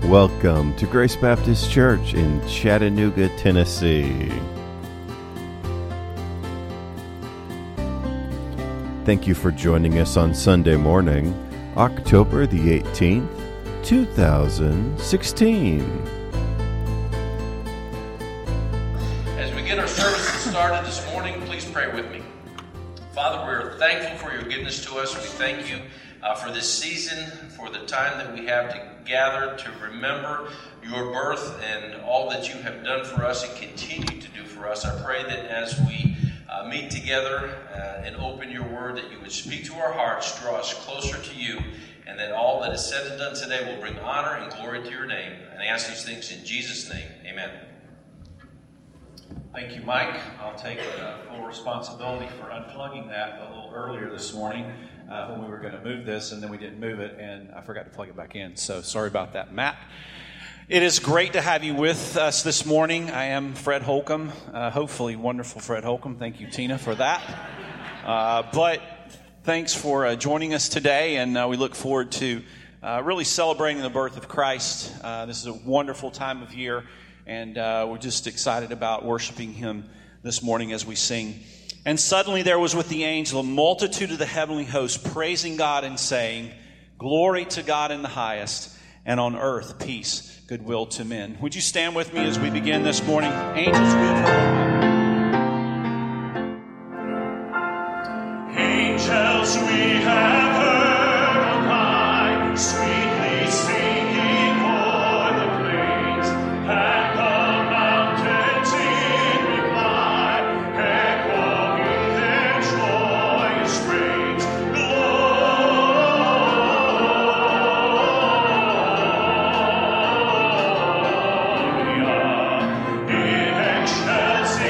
Welcome to Grace Baptist Church in Chattanooga, Tennessee. Thank you for joining us on Sunday morning, October the 18th, 2016. As we get our services started this morning, please pray with me. Father, we're thankful for your goodness to us. We thank you for this season, for the time that we have to gather to remember your birth and all that you have done for us and continue to do for us. I pray that as we meet together and open your word, that you would speak to our hearts, draw us closer to you, and that all that is said and done today will bring honor and glory to your name. And I ask these things in Jesus' name. Amen. Thank you, Mike. I'll take full responsibility for unplugging that a little earlier this morning when we were going to move this, and then we didn't move it, and I forgot to plug it back in. So sorry about that, Matt. It is great to have you with us this morning. I am Fred Holcomb, hopefully wonderful Fred Holcomb. Thank you, Tina, for that. But thanks for joining us today, and we look forward to really celebrating the birth of Christ. This is a wonderful time of year, and we're just excited about worshiping him this morning as we sing. And suddenly there was with the angel a multitude of the heavenly host praising God and saying, "Glory to God in the highest, and on earth peace, goodwill to men." Would you stand with me as we begin this morning? Angels, we have heard. Angels, we have heard on high, sweetly singing o'er the plains, and the mountains in reply, echoing their joyous strains. Gloria in excelsis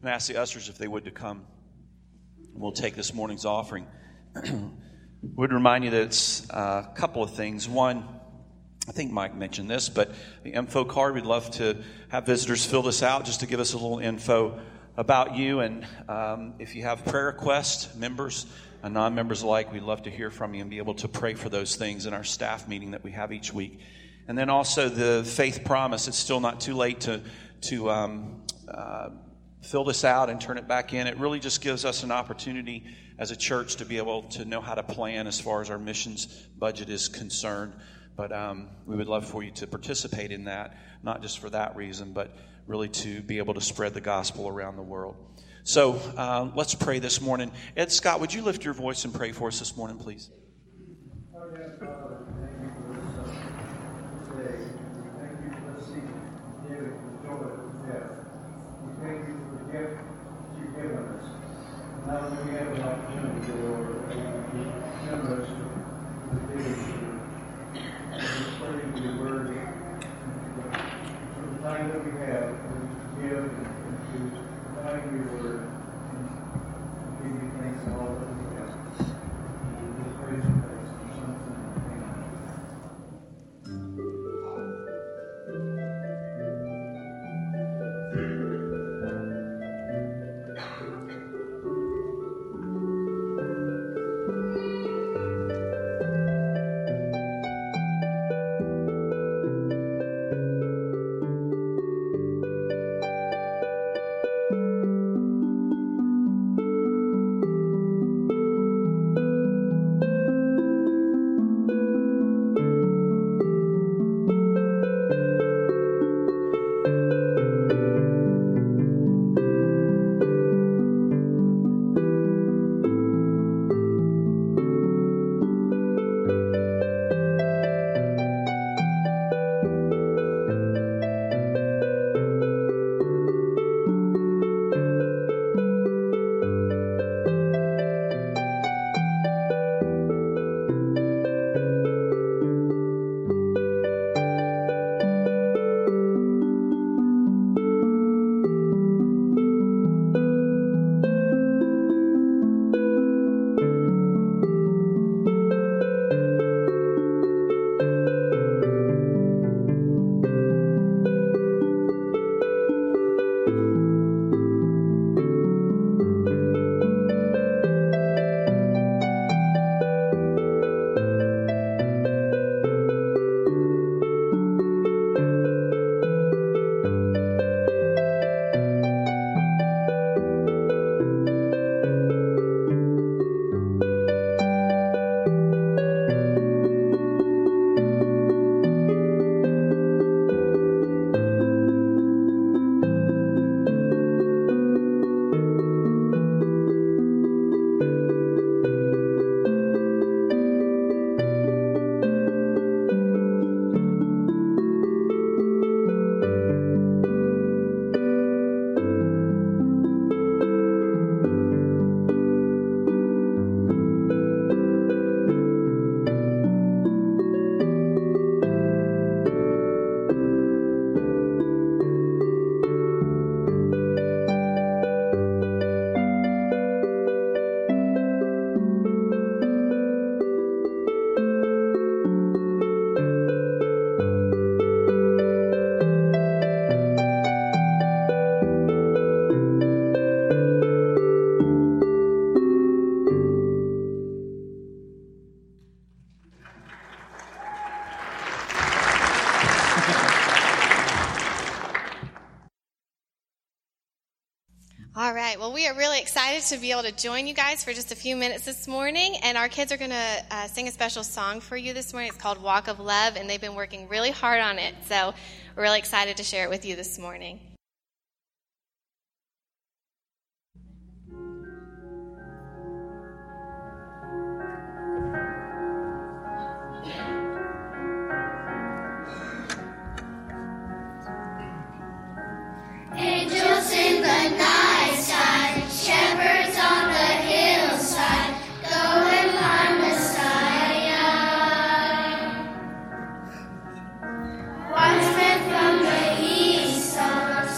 and ask the ushers if they would to come. We'll take this morning's offering. Would remind you that it's a couple of things. One, I think Mike mentioned this, but the info card, we'd love to have visitors fill this out just to give us a little info about you. And if you have prayer requests, members and non-members alike, we'd love to hear from you and be able to pray for those things in our staff meeting that we have each week. And then also the faith promise. It's still not too late to fill this out and turn it back in. It really just gives us an opportunity as a church to be able to know how to plan as far as our missions budget is concerned. But we would love for you to participate in that, not just for that reason, but really to be able to spread the gospel around the world. So let's pray this morning. Ed Scott, would you lift your voice and pray for us this morning, please? Now that we have an opportunity, Lord, to send us to the vision, and pray for your word, for the time that we have to give and to provide your word, and give you thanks for all that we have. And we praise you for something. All right. Well, we are really excited to be able to join you guys for just a few minutes this morning. And our kids are going to sing a special song for you this morning. It's called Walk of Love, and they've been working really hard on it. So we're really excited to share it with you this morning. Angels in the night sky, shepherds on the hillside, go and find Messiah. Wise men from the east, on the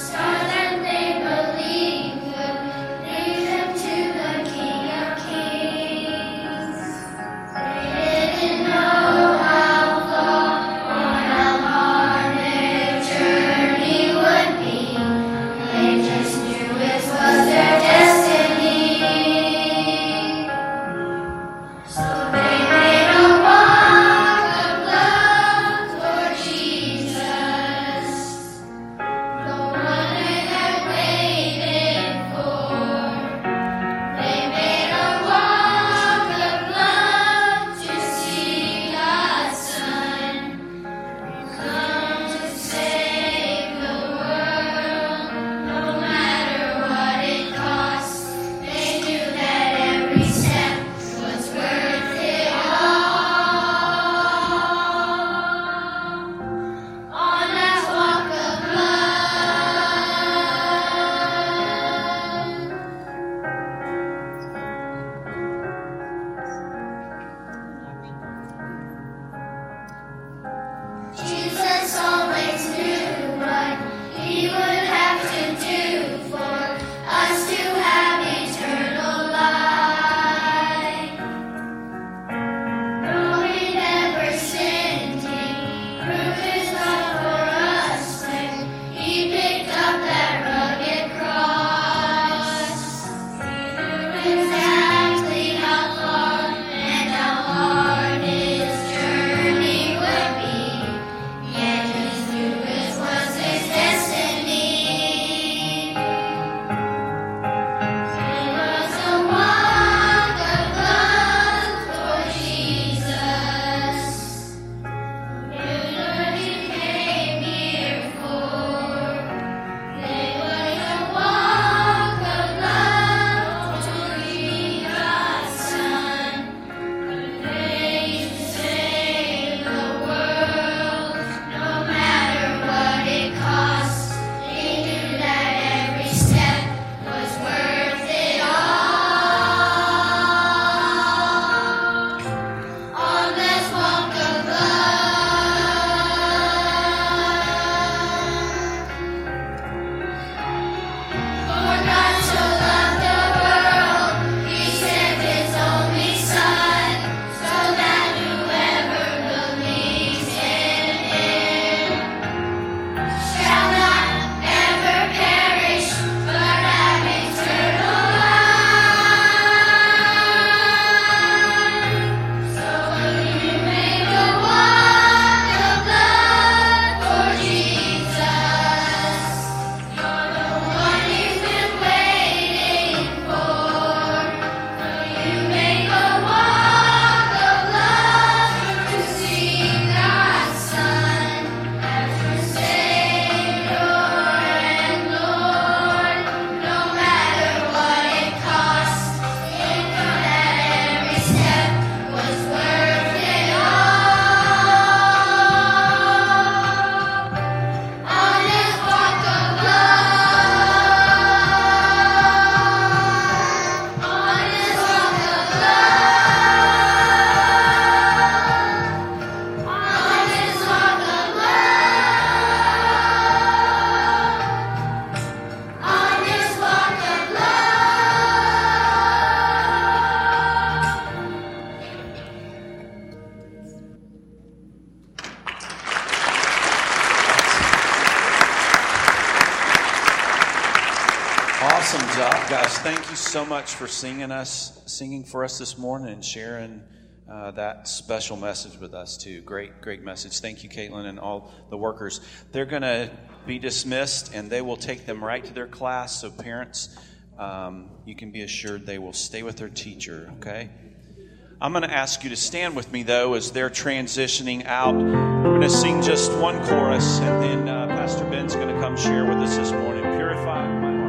job, guys. Thank you so much for singing for us this morning and sharing that special message with us too. Great message. Thank you, Caitlin, and all the workers. They're going to be dismissed, and they will take them right to their class. So parents, you can be assured they will stay with their teacher. Okay. I'm going to ask you to stand with me, though, as they're transitioning out. We're going to sing just one chorus, and then Pastor Ben's going to come share with us this morning. Purify my heart.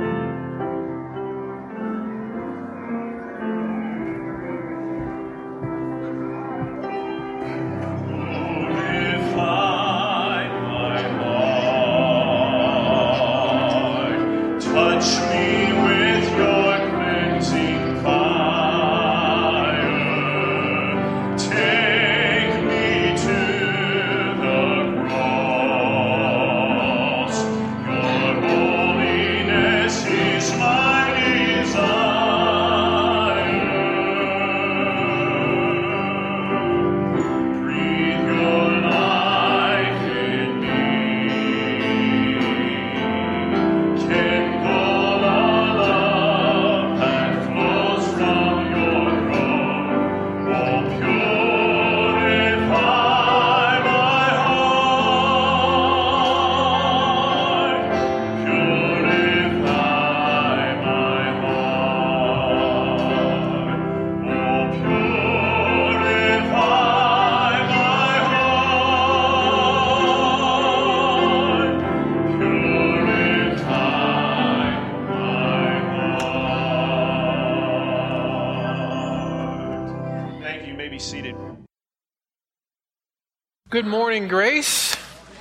Good morning, Grace,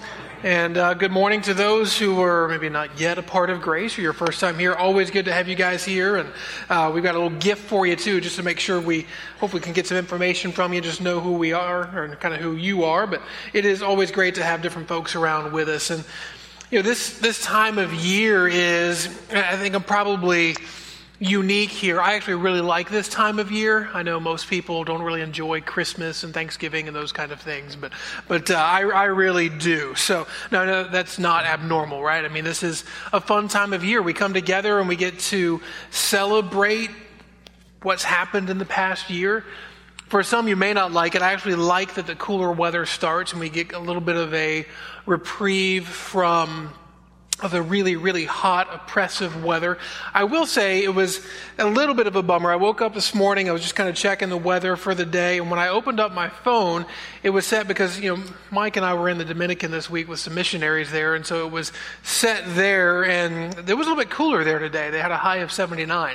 and good morning to those who are maybe not yet a part of Grace or your first time here. Always good to have you guys here, and we've got a little gift for you too, just to make sure we hopefully can get some information from you, just know who we are or kind of who you are. But it is always great to have different folks around with us, and you know this time of year is, I think, I'm probably unique here. I actually really like this time of year. I know most people don't really enjoy Christmas and Thanksgiving and those kind of things, but I really do. So no, that's not abnormal, right? I mean, this is a fun time of year. We come together and we get to celebrate what's happened in the past year. For some, you may not like it. I actually like that the cooler weather starts and we get a little bit of a reprieve from the really, really hot, oppressive weather. I will say it was a little bit of a bummer. I woke up this morning, I was just kind of checking the weather for the day, and when I opened up my phone, it was set because, you know, Mike and I were in the Dominican this week with some missionaries there, and so it was set there, and it was a little bit cooler there today. They had a high of 79.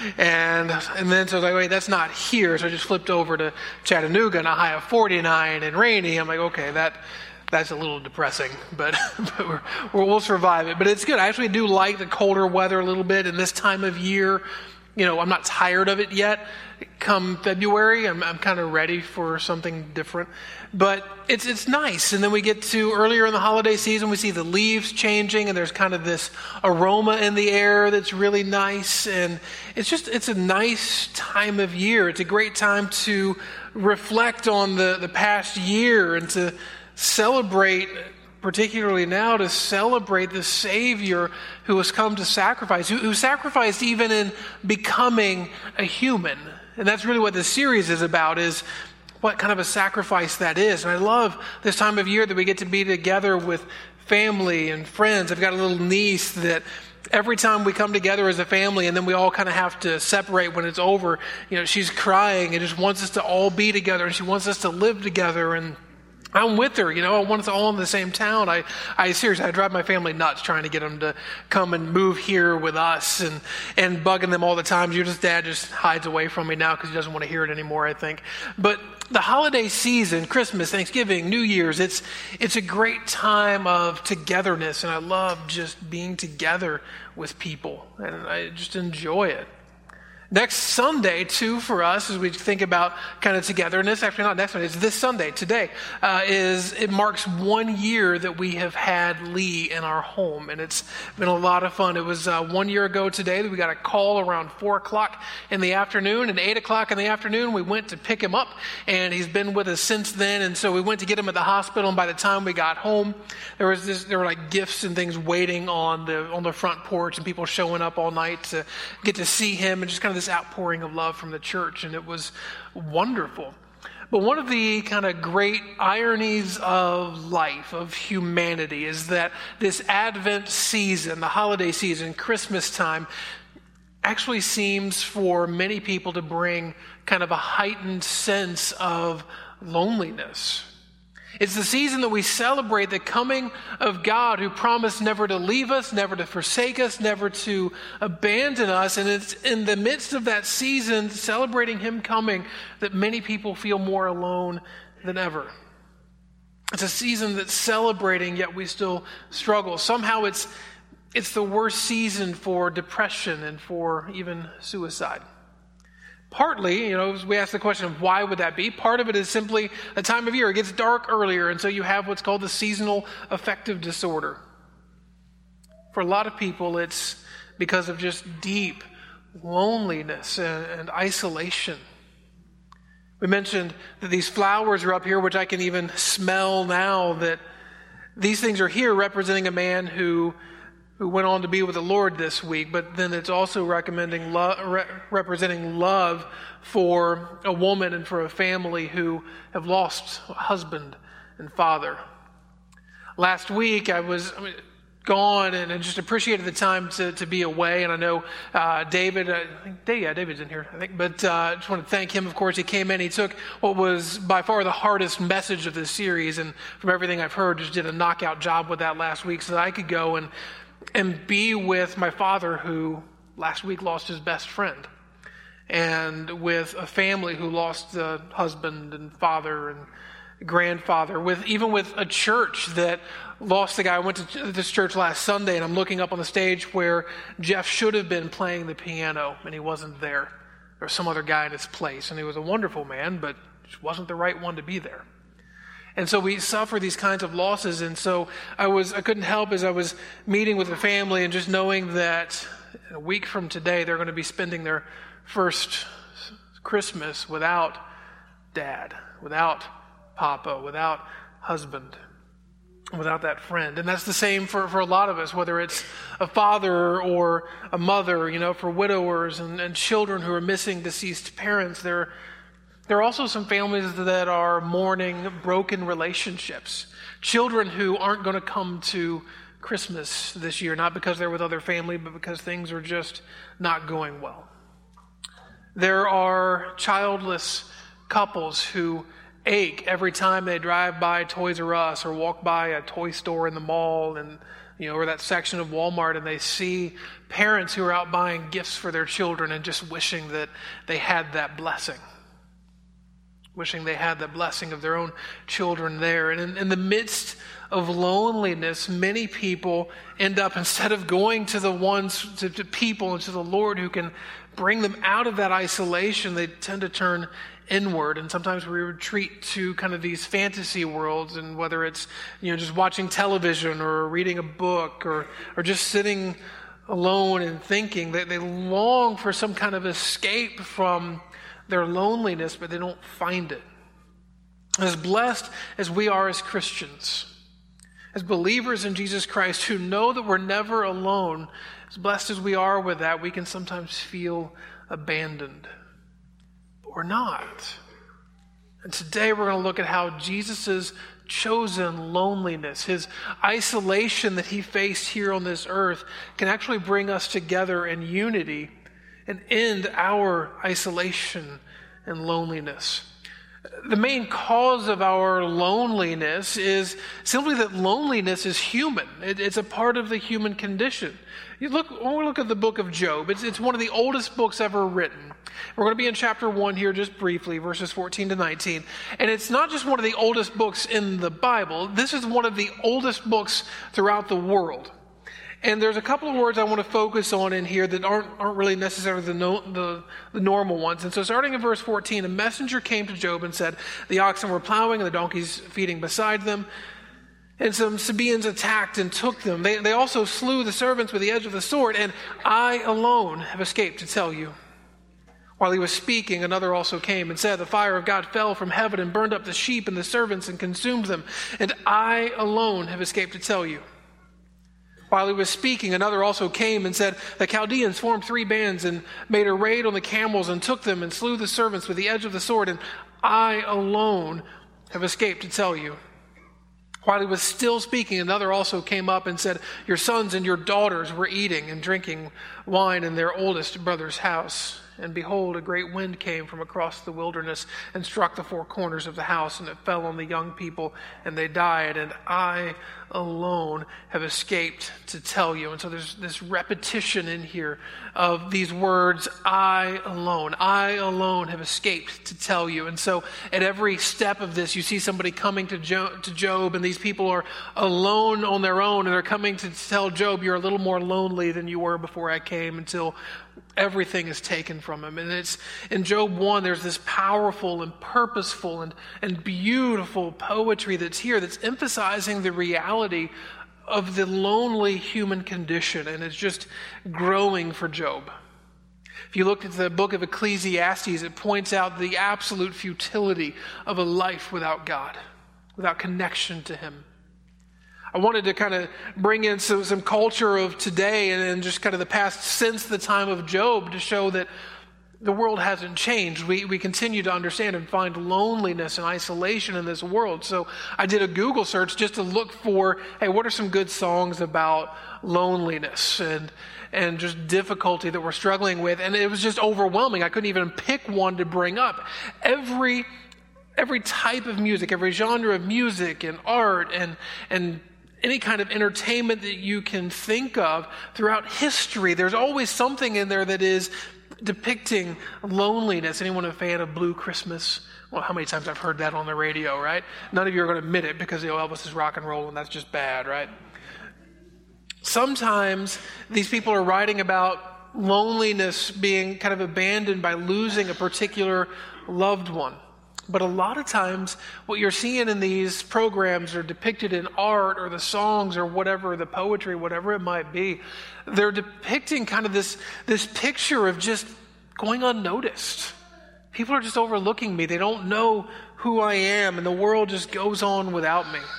And then so I was like, wait, that's not here, so I just flipped over to Chattanooga, and a high of 49 and rainy. I'm like, okay, that's a little depressing, but we'll survive it. But it's good. I actually do like the colder weather a little bit. And this time of year, you know, I'm not tired of it yet. Come February, I'm kind of ready for something different. But it's nice. And then we get to earlier in the holiday season, we see the leaves changing, and there's kind of this aroma in the air that's really nice. And it's a nice time of year. It's a great time to reflect on the past year and to celebrate, particularly now, to celebrate the Savior who has come to sacrifice, who sacrificed even in becoming a human. And that's really what this series is about, is what kind of a sacrifice that is. And I love this time of year that we get to be together with family and friends. I've got a little niece that every time we come together as a family and then we all kind of have to separate when it's over, you know, she's crying and just wants us to all be together, and she wants us to live together. And I'm with her, you know, I want us all in the same town. I seriously, I drive my family nuts trying to get them to come and move here with us and bugging them all the time. Your dad just hides away from me now because he doesn't want to hear it anymore, I think. But the holiday season, Christmas, Thanksgiving, New Year's, it's a great time of togetherness, and I love just being together with people, and I just enjoy it. Next Sunday, too, for us, as we think about kind of togetherness, actually not next Sunday, it's this Sunday, today, it marks 1 year that we have had Lee in our home, and it's been a lot of fun. It was 1 year ago today that we got a call around 4 o'clock in the afternoon, and 8 o'clock in the afternoon we went to pick him up, and he's been with us since then, and so we went to get him at the hospital, and by the time we got home, there were like gifts and things waiting on the front porch, and people showing up all night to get to see him, and just kind of this outpouring of love from the church, and it was wonderful. But one of the kind of great ironies of life, of humanity, is that this Advent season, the holiday season, Christmas time, actually seems for many people to bring kind of a heightened sense of loneliness. It's the season that we celebrate the coming of God, who promised never to leave us, never to forsake us, never to abandon us. And it's in the midst of that season, celebrating him coming, that many people feel more alone than ever. It's a season that's celebrating, yet we still struggle. Somehow it's the worst season for depression and for even suicide. Partly, we ask the question of why would that be? Part of it is simply a time of year. It gets dark earlier, and so you have what's called the seasonal affective disorder. For a lot of people, it's because of just deep loneliness and isolation. We mentioned that these flowers are up here, which I can even smell now, that these things are here representing a man who went on to be with the Lord this week, but then it's also representing love for a woman and for a family who have lost a husband and father. Last week I was gone and just appreciated the time to be away, and I know David, David's in here, I think, but I just want to thank him. Of course, he came in, he took what was by far the hardest message of this series, and from everything I've heard, just did a knockout job with that last week so that I could go and be with my father, who last week lost his best friend, and with a family who lost the husband and father and grandfather, even with a church that lost the guy. I went to this church last Sunday, and I'm looking up on the stage where Jeff should have been playing the piano, and he wasn't there. There was some other guy in his place, and he was a wonderful man, but just wasn't the right one to be there. And so we suffer these kinds of losses. And so I couldn't help as I was meeting with the family and just knowing that a week from today, they're going to be spending their first Christmas without dad, without papa, without husband, without that friend. And that's the same for a lot of us, whether it's a father or a mother, for widowers and children who are missing deceased parents. There are also some families that are mourning broken relationships. Children who aren't going to come to Christmas this year, not because they're with other family, but because things are just not going well. There are childless couples who ache every time they drive by Toys R Us or walk by a toy store in the mall and or that section of Walmart, and they see parents who are out buying gifts for their children and just wishing that they had that blessing. Wishing they had the blessing of their own children there. And in the midst of loneliness, many people end up, instead of going to the ones, to people and to the Lord who can bring them out of that isolation, they tend to turn inward. And sometimes we retreat to kind of these fantasy worlds, and whether it's just watching television or reading a book or just sitting alone and thinking, that they long for some kind of escape from their loneliness, but they don't find it. As blessed as we are as Christians, as believers in Jesus Christ who know that we're never alone, as blessed as we are with that, we can sometimes feel abandoned. But we're not. And today we're going to look at how Jesus' chosen loneliness, his isolation that he faced here on this earth, can actually bring us together in unity and end our isolation and loneliness. The main cause of our loneliness is simply that loneliness is human. It's a part of the human condition. When we look at the book of Job, it's one of the oldest books ever written. We're going to be in chapter 1 here just briefly, verses 14 to 19. And it's not just one of the oldest books in the Bible. This is one of the oldest books throughout the world. And there's a couple of words I want to focus on in here that aren't really necessarily the normal ones. And so starting in verse 14, a messenger came to Job and said, the oxen were plowing and the donkeys feeding beside them. And some Sabaeans attacked and took them. They also slew the servants with the edge of the sword, and I alone have escaped to tell you. While he was speaking, another also came and said, the fire of God fell from heaven and burned up the sheep and the servants and consumed them, and I alone have escaped to tell you. While he was speaking, another also came and said, the Chaldeans formed 3 bands and made a raid on the camels and took them and slew the servants with the edge of the sword, and I alone have escaped to tell you. While he was still speaking, another also came up and said, your sons and your daughters were eating and drinking wine in their oldest brother's house. And behold, a great wind came from across the wilderness and struck the 4 corners of the house, and it fell on the young people, and they died. And I alone have escaped to tell you. And so there's this repetition in here of these words, I alone have escaped to tell you. And so at every step of this, you see somebody coming to Job, and these people are alone on their own, and they're coming to tell Job, you're a little more lonely than you were before I came, until everything is taken from him. And it's in Job 1, there's this powerful and purposeful and beautiful poetry that's here that's emphasizing the reality of the lonely human condition, and it's just growing for Job. If you look at the book of Ecclesiastes, it points out the absolute futility of a life without God, without connection to Him. I wanted to kind of bring in some culture of today and just kind of the past since the time of Job to show that the world hasn't changed. We continue to understand and find loneliness and isolation in this world. So I did a Google search just to look for, hey, what are some good songs about loneliness and just difficulty that we're struggling with? And it was just overwhelming. I couldn't even pick one to bring up. Every type of music, every genre of music and art and any kind of entertainment that you can think of throughout history, there's always something in there that is depicting loneliness. Anyone a fan of Blue Christmas? Well, how many times I've heard that on the radio, right? None of you are going to admit it because Elvis is rock and roll and that's just bad, right? Sometimes these people are writing about loneliness being kind of abandoned by losing a particular loved one. But a lot of times what you're seeing in these programs are depicted in art or the songs or whatever, the poetry, whatever it might be. They're depicting kind of this picture of just going unnoticed. People are just overlooking me. They don't know who I am, and the world just goes on without me.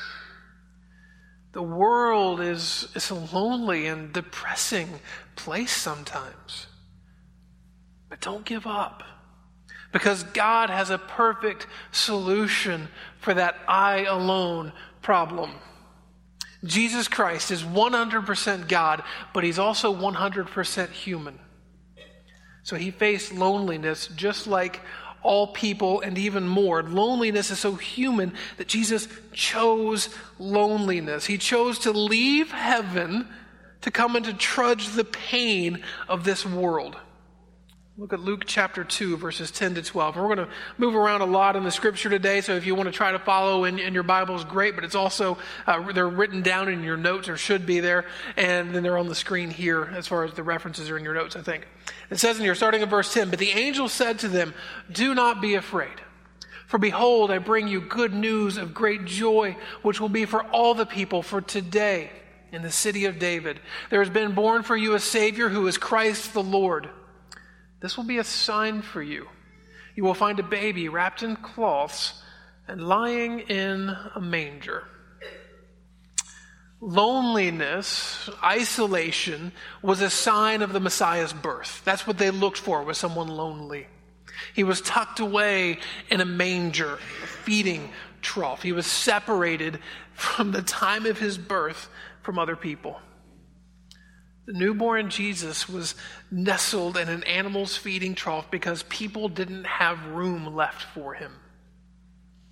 The world is a lonely and depressing place sometimes. But don't give up. Because God has a perfect solution for that I alone problem. Jesus Christ is 100% God, but He's also 100% human. So He faced loneliness just like all people and even more. Loneliness is so human that Jesus chose loneliness. He chose to leave heaven to come and to trudge the pain of this world. Look at Luke chapter 2, verses 10 to 12. And we're going to move around a lot in the scripture today, so if you want to try to follow in your Bibles, great, but it's also, they're written down in your notes, or should be there, and then they're on the screen here as far as the references are in your notes, I think. It says in here, starting in verse 10, but the angel said to them, do not be afraid. For behold, I bring you good news of great joy, which will be for all the people. For today, in the city of David, there has been born for you a Savior who is Christ the Lord. This will be a sign for you. You will find a baby wrapped in cloths and lying in a manger. Loneliness, isolation, was a sign of the Messiah's birth. That's what they looked for, was someone lonely. He was tucked away in a manger, a feeding trough. He was separated from the time of his birth from other people. The newborn Jesus was nestled in an animal's feeding trough because people didn't have room left for him.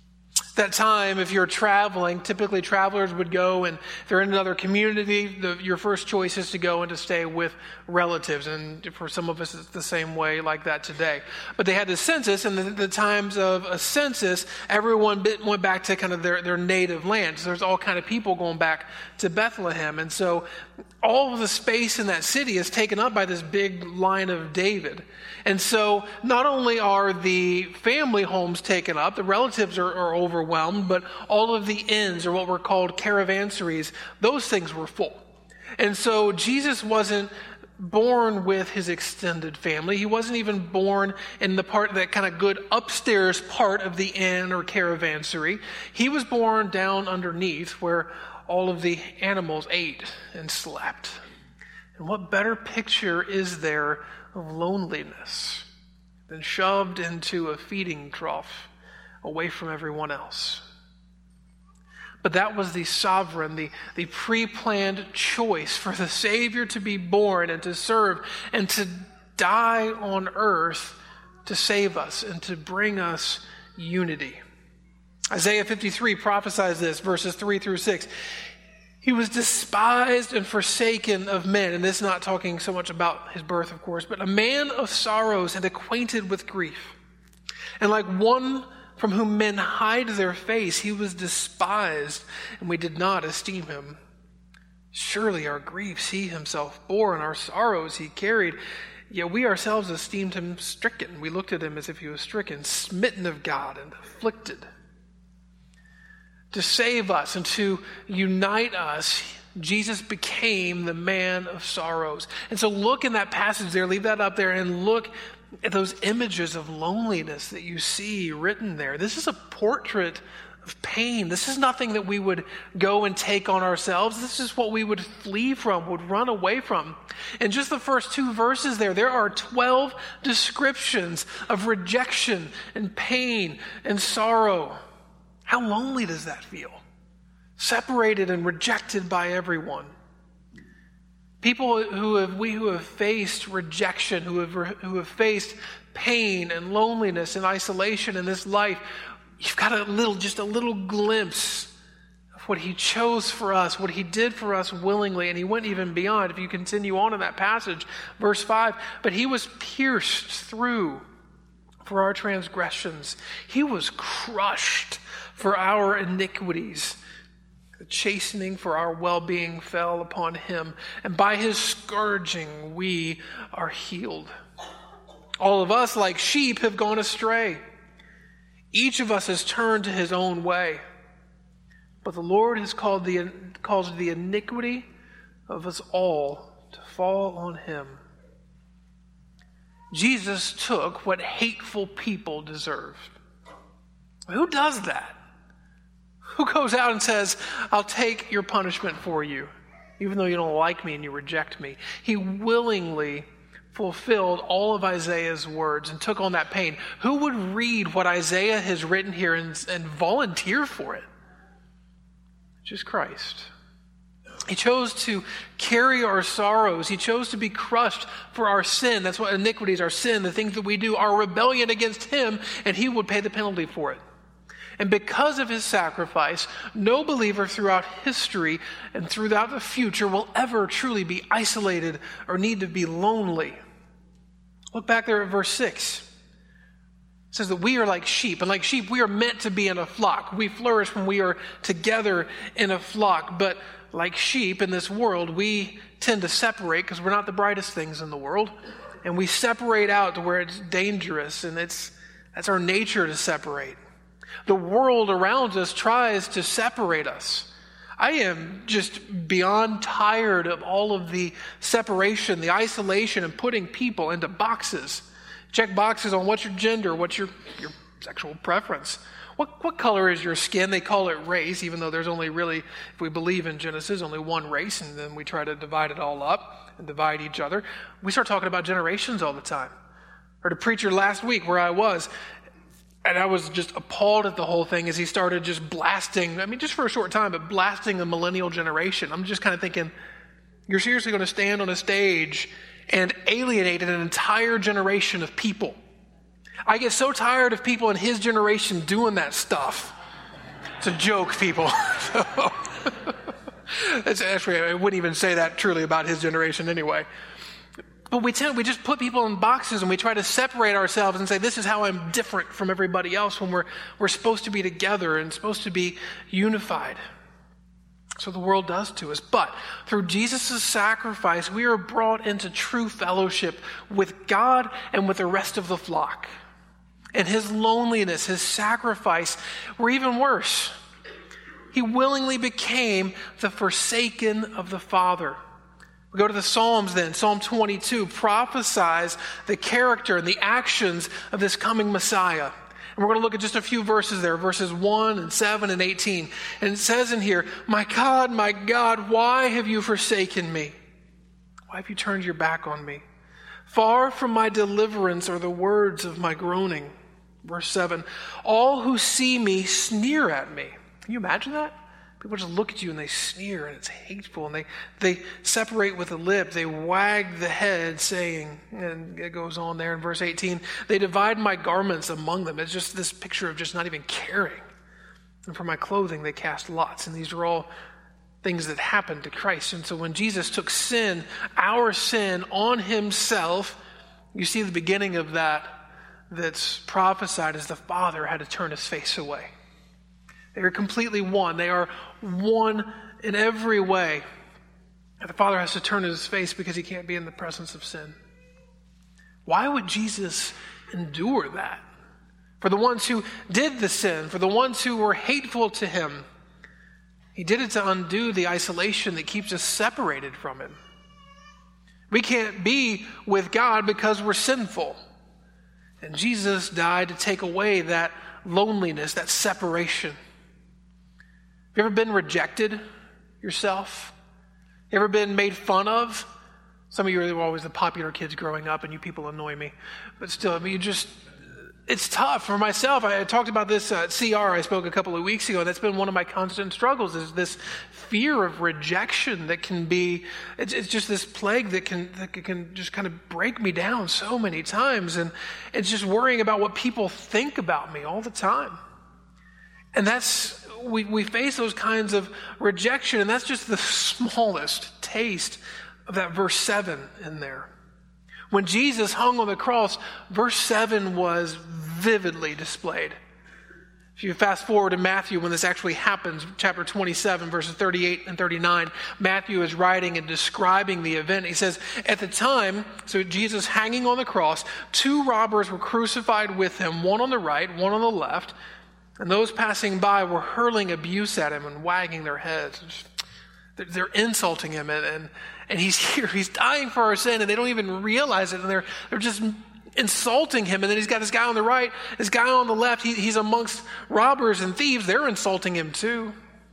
That time, if you're traveling, typically travelers would go, and if they're in another community, your first choice is to go and to stay with relatives. And for some of us, it's the same way like that today. But they had the census, and the times of a census, everyone went back to kind of their native land. So there's all kind of people going back to Bethlehem. And so all of the space in that city is taken up by this big line of David. And so not only are the family homes taken up, the relatives are overwhelmed, but all of the inns, or what were called caravanseries, those things were full. And so Jesus wasn't born with his extended family. He wasn't even born in that kind of good upstairs part of the inn or caravansary. He was born down underneath where all of the animals ate and slept. And what better picture is there of loneliness than shoved into a feeding trough away from everyone else? But that was the sovereign, the pre-planned choice for the Savior to be born and to serve and to die on earth to save us and to bring us unity. Isaiah 53 prophesies this, verses 3 through 6. He was despised and forsaken of men. And this is not talking so much about his birth, of course, but a man of sorrows and acquainted with grief. And like one from whom men hide their face, he was despised, and we did not esteem him. Surely our griefs he himself bore, and our sorrows he carried. Yet we ourselves esteemed him stricken. We looked at him as if he was stricken, smitten of God, and afflicted. To save us and to unite us, Jesus became the man of sorrows. And so look in that passage there, leave that up there, and look at those images of loneliness that you see written there. This is a portrait of pain. This is nothing that we would go and take on ourselves. This is what we would flee from, would run away from. In just the first 2 verses there are 12 descriptions of rejection and pain and sorrow. How lonely does that feel? Separated and rejected by everyone. People who have faced rejection, who have faced pain and loneliness and isolation in this life, you've got just a little glimpse of what he chose for us, what he did for us willingly, and he went even beyond. If you continue on in that passage, verse 5, but he was pierced through for our transgressions. He was crushed for our iniquities. The chastening for our well-being fell upon him, and by his scourging we are healed. All of us, like sheep, have gone astray. Each of us has turned to his own way. But the Lord has caused the iniquity of us all to fall on him. Jesus took what hateful people deserved. Who does that? Who goes out and says, I'll take your punishment for you, even though you don't like me and you reject me? He willingly fulfilled all of Isaiah's words and took on that pain. Who would read what Isaiah has written here and volunteer for it? Just Christ. He chose to carry our sorrows. He chose to be crushed for our sin. That's what iniquity is, our sin, the things that we do, our rebellion against him, and he would pay the penalty for it. And because of his sacrifice, no believer throughout history and throughout the future will ever truly be isolated or need to be lonely. Look back there at verse 6. It says that we are like sheep, and like sheep we are meant to be in a flock. We flourish when we are together in a flock, but like sheep in this world, we tend to separate because we're not the brightest things in the world, and we separate out to where it's dangerous, and that's our nature to separate. The world around us tries to separate us. I am just beyond tired of all of the separation, the isolation, and putting people into boxes. Check boxes on what's your gender, what's your sexual preference. What color is your skin? They call it race, even though there's only really, if we believe in Genesis, only one race, and then we try to divide it all up and divide each other. We start talking about generations all the time. I heard a preacher last week where I was, and I was just appalled at the whole thing as he started just blasting, just for a short time, but blasting the millennial generation. I'm just kind of thinking, you're seriously going to stand on a stage and alienate an entire generation of people. I get so tired of people in his generation doing that stuff. It's a joke, people. It's actually, I wouldn't even say that truly about his generation anyway. But we just put people in boxes and we try to separate ourselves and say, this is how I'm different from everybody else, when we're supposed to be together and supposed to be unified. So the world does to us. But through Jesus' sacrifice, we are brought into true fellowship with God and with the rest of the flock. And his loneliness, his sacrifice were even worse. He willingly became the forsaken of the Father. We go to the Psalms then. Psalm 22 prophesies the character and the actions of this coming Messiah. And we're going to look at just a few verses there, verses 1 and 7 and 18. And it says in here, my God, why have you forsaken me? Why have you turned your back on me? Far from my deliverance are the words of my groaning. Verse 7, all who see me sneer at me. Can you imagine that? People just look at you and they sneer, and it's hateful, and they separate with the lip, they wag the head, saying, and it goes on there in verse 18, they divide my garments among them. It's just this picture of just not even caring. And for my clothing they cast lots, and these are all things that happened to Christ. And so when Jesus took sin, our sin, on himself, you see the beginning of that's prophesied as the Father had to turn his face away. They are completely one. They are one in every way. And the Father has to turn his face because he can't be in the presence of sin. Why would Jesus endure that? For the ones who did the sin, for the ones who were hateful to him, he did it to undo the isolation that keeps us separated from him. We can't be with God because we're sinful. And Jesus died to take away that loneliness, that separation. Have you ever been rejected yourself? You ever been made fun of? Some of you were always the popular kids growing up, and you people annoy me. But still, I mean, it's tough. For myself, I talked about this at CR. I spoke a couple of weeks ago, and that's been one of my constant struggles, is this fear of rejection that can be, it's just this plague that can just kind of break me down so many times. And it's just worrying about what people think about me all the time. And we face those kinds of rejection, and that's just the smallest taste of that verse 7 in there. When Jesus hung on the cross, verse 7 was vividly displayed. If you fast forward to Matthew, when this actually happens, chapter 27, verses 38 and 39, Matthew is writing and describing the event. He says, at the time, so Jesus hanging on the cross, 2 robbers were crucified with him, one on the right, one on the left. And those passing by were hurling abuse at him and wagging their heads. They're insulting him, and he's here. He's dying for our sin, and they don't even realize it. And they're just insulting him. And then he's got this guy on the right, this guy on the left. He's amongst robbers and thieves. They're insulting him too.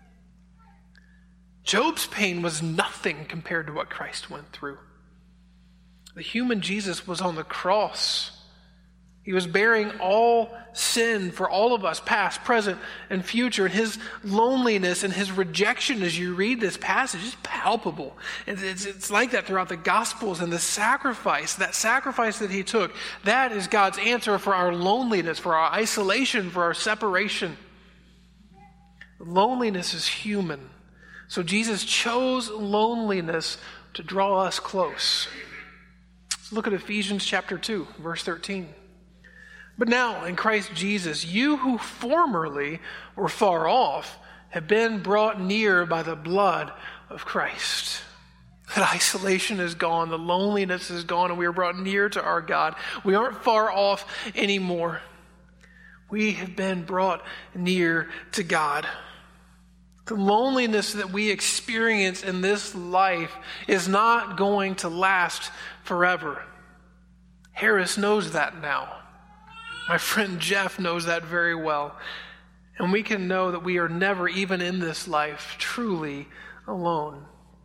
Job's pain was nothing compared to what Christ went through. The human Jesus was on the cross. He was bearing all sin for all of us, past, present, and future. And his loneliness and his rejection as you read this passage is palpable. It's like that throughout the Gospels. And the sacrifice, that sacrifice that he took, that is God's answer for our loneliness, for our isolation, for our separation. Loneliness is human. So Jesus chose loneliness to draw us close. Let's look at Ephesians chapter 2, verse 13. But now, in Christ Jesus, you who formerly were far off have been brought near by the blood of Christ. That isolation is gone, the loneliness is gone, and we are brought near to our God. We aren't far off anymore. We have been brought near to God. The loneliness that we experience in this life is not going to last forever. Harris knows that now. My friend Jeff knows that very well. And we can know that we are never, even in this life, truly alone.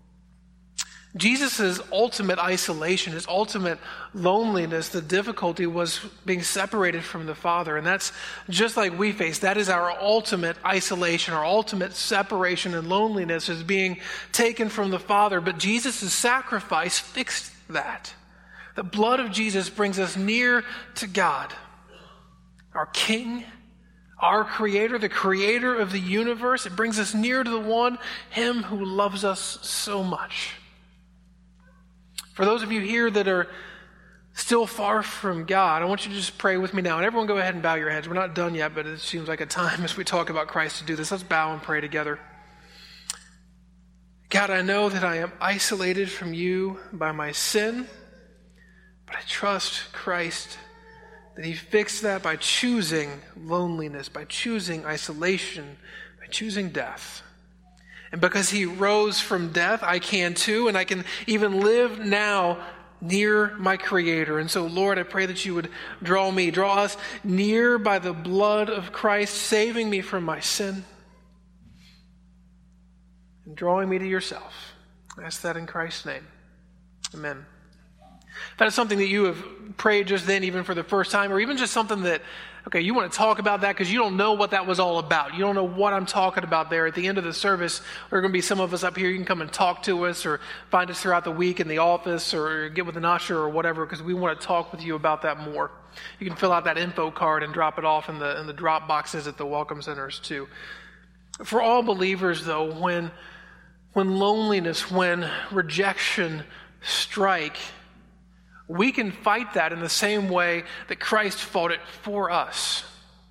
Jesus' ultimate isolation, his ultimate loneliness, the difficulty was being separated from the Father. And that's just like we face. That is our ultimate isolation, our ultimate separation and loneliness is being taken from the Father. But Jesus' sacrifice fixed that. The blood of Jesus brings us near to God, our King, our Creator, the Creator of the universe. It brings us near to the one, Him who loves us so much. For those of you here that are still far from God, I want you to just pray with me now. And everyone go ahead and bow your heads. We're not done yet, but it seems like a time as we talk about Christ to do this. Let's bow and pray together. God, I know that I am isolated from you by my sin, but I trust Christ that He fixed that by choosing loneliness, by choosing isolation, by choosing death. And because He rose from death, I can too, and I can even live now near my Creator. And so, Lord, I pray that you would draw us near by the blood of Christ, saving me from my sin and drawing me to yourself. I ask that in Christ's name. Amen. If that is something that you have prayed just then, even for the first time, or even just something that, okay, you want to talk about that because you don't know what that was all about. You don't know what I'm talking about there. At the end of the service, there are going to be some of us up here. You can come and talk to us or find us throughout the week in the office or get with an usher or whatever, because we want to talk with you about that more. You can fill out that info card and drop it off in the drop boxes at the welcome centers too. For all believers, though, when loneliness, when rejection strike, we can fight that in the same way that Christ fought it for us.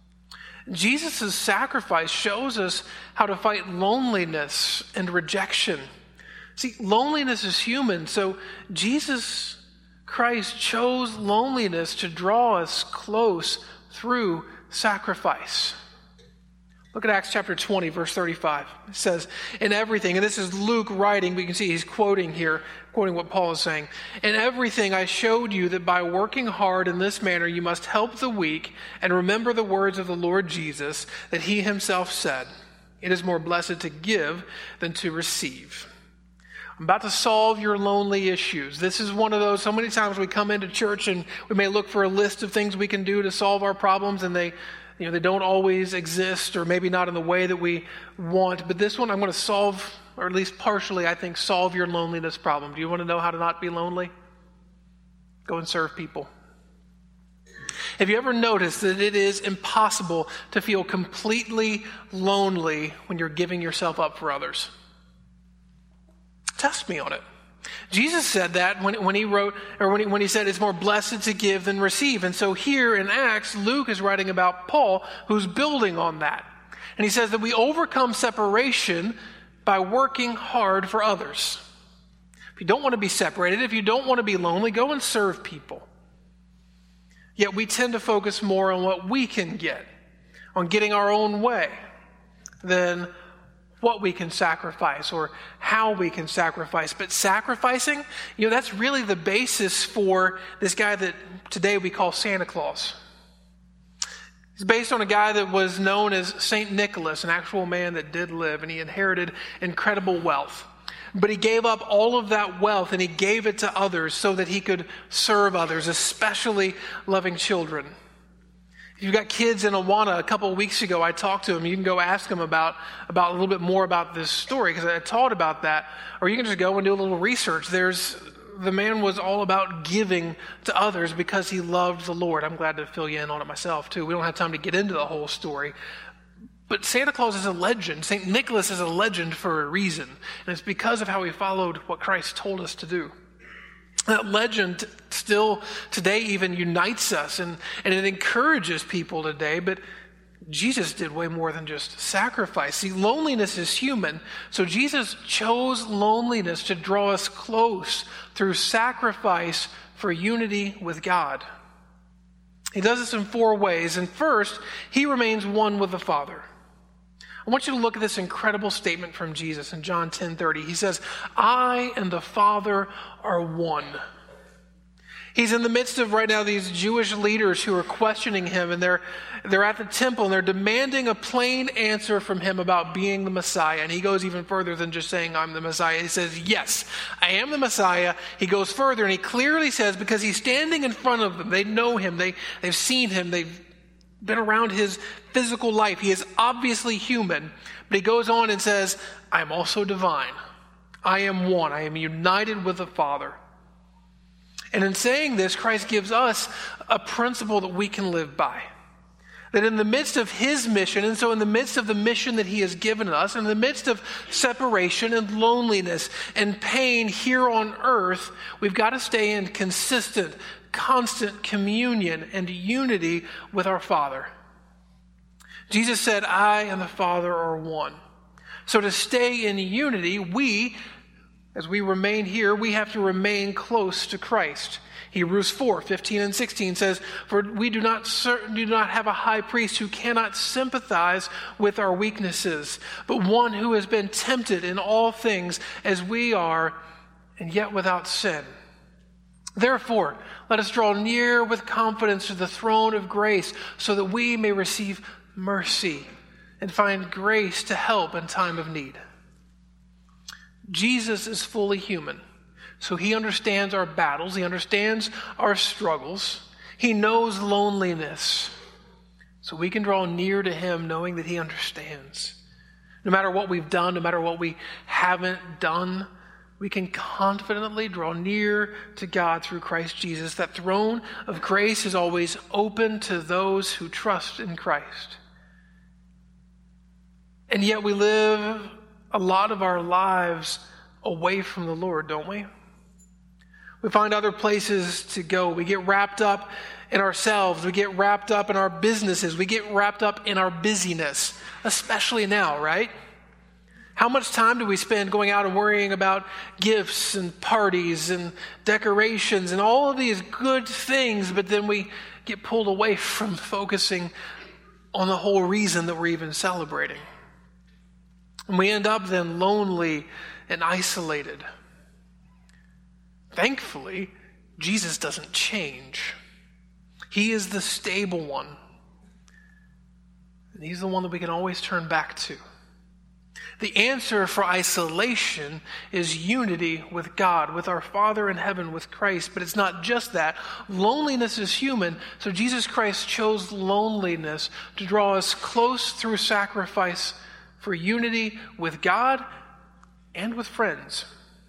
Jesus' sacrifice shows us how to fight loneliness and rejection. See, loneliness is human, so Jesus Christ chose loneliness to draw us close through sacrifice. Look at Acts chapter 20, verse 35. It says, in everything, and this is Luke writing, but you can see he's quoting here, quoting what Paul is saying. In everything I showed you that by working hard in this manner you must help the weak and remember the words of the Lord Jesus that He Himself said, it is more blessed to give than to receive. I'm about to solve your lonely issues. This is one of those, so many times we come into church and we may look for a list of things we can do to solve our problems, and they don't always exist, or maybe not in the way that we want. But this one I'm going to solve, or at least partially, I think, solve your loneliness problem. Do you want to know how to not be lonely? Go and serve people. Have you ever noticed that it is impossible to feel completely lonely when you're giving yourself up for others? Test me on it. Jesus said that when he wrote, or when he said it's more blessed to give than receive. And so here in Acts, Luke is writing about Paul, who's building on that. And he says that we overcome separation by working hard for others. If you don't want to be separated, if you don't want to be lonely, go and serve people. Yet we tend to focus more on what we can get, on getting our own way, than what we can sacrifice or how we can sacrifice. But sacrificing, that's really the basis for this guy that today we call Santa Claus. It's based on a guy that was known as St. Nicholas, an actual man that did live, and he inherited incredible wealth. But he gave up all of that wealth and he gave it to others so that he could serve others, especially loving children. If you've got kids in Awana, a couple of weeks ago I talked to them. You can go ask them about a little bit more about this story, because I taught about that. Or you can just go and do a little research. The man was all about giving to others because he loved the Lord. I'm glad to fill you in on it myself too. We don't have time to get into the whole story. But Santa Claus is a legend. St. Nicholas is a legend for a reason. And it's because of how he followed what Christ told us to do. That legend still today even unites us and it encourages people today, but Jesus did way more than just sacrifice. See, loneliness is human, so Jesus chose loneliness to draw us close through sacrifice for unity with God. He does this in 4 ways, and first, he remains one with the Father. I want you to look at this incredible statement from Jesus in John 10:30. He says, I and the Father are one. He's in the midst of right now these Jewish leaders who are questioning him, and they're at the temple and they're demanding a plain answer from him about being the Messiah. And he goes even further than just saying, I'm the Messiah. He says, yes, I am the Messiah. He goes further and he clearly says, because he's standing in front of them, they know him, they've seen him, they've been around his physical life. He is obviously human, but he goes on and says, I am also divine. I am one. I am united with the Father. And in saying this, Christ gives us a principle that we can live by. That in the midst of his mission, and so in the midst of the mission that he has given us, in the midst of separation and loneliness and pain here on earth, we've got to stay in consistent, constant communion and unity with our Father. Jesus said, I and the Father are one. So to stay in unity, as we remain here, we have to remain close to Christ. Hebrews 4:15 and 16 says, for we do not have a high priest who cannot sympathize with our weaknesses, but one who has been tempted in all things as we are, and yet without sin. Therefore, let us draw near with confidence to the throne of grace, so that we may receive mercy and find grace to help in time of need. Jesus is fully human. So he understands our battles. He understands our struggles. He knows loneliness. So we can draw near to him knowing that he understands. No matter what we've done, no matter what we haven't done, we can confidently draw near to God through Christ Jesus. That throne of grace is always open to those who trust in Christ. And yet we live a lot of our lives away from the Lord, don't we? We find other places to go. We get wrapped up in ourselves. We get wrapped up in our businesses. We get wrapped up in our busyness, especially now, right? How much time do we spend going out and worrying about gifts and parties and decorations and all of these good things, but then we get pulled away from focusing on the whole reason that we're even celebrating. And we end up then lonely and isolated. Thankfully, Jesus doesn't change. He is the stable one. And he's the one that we can always turn back to. The answer for isolation is unity with God, with our Father in heaven, with Christ. But it's not just that. Loneliness is human, so Jesus Christ chose loneliness to draw us close through sacrifice for unity with God and with friends.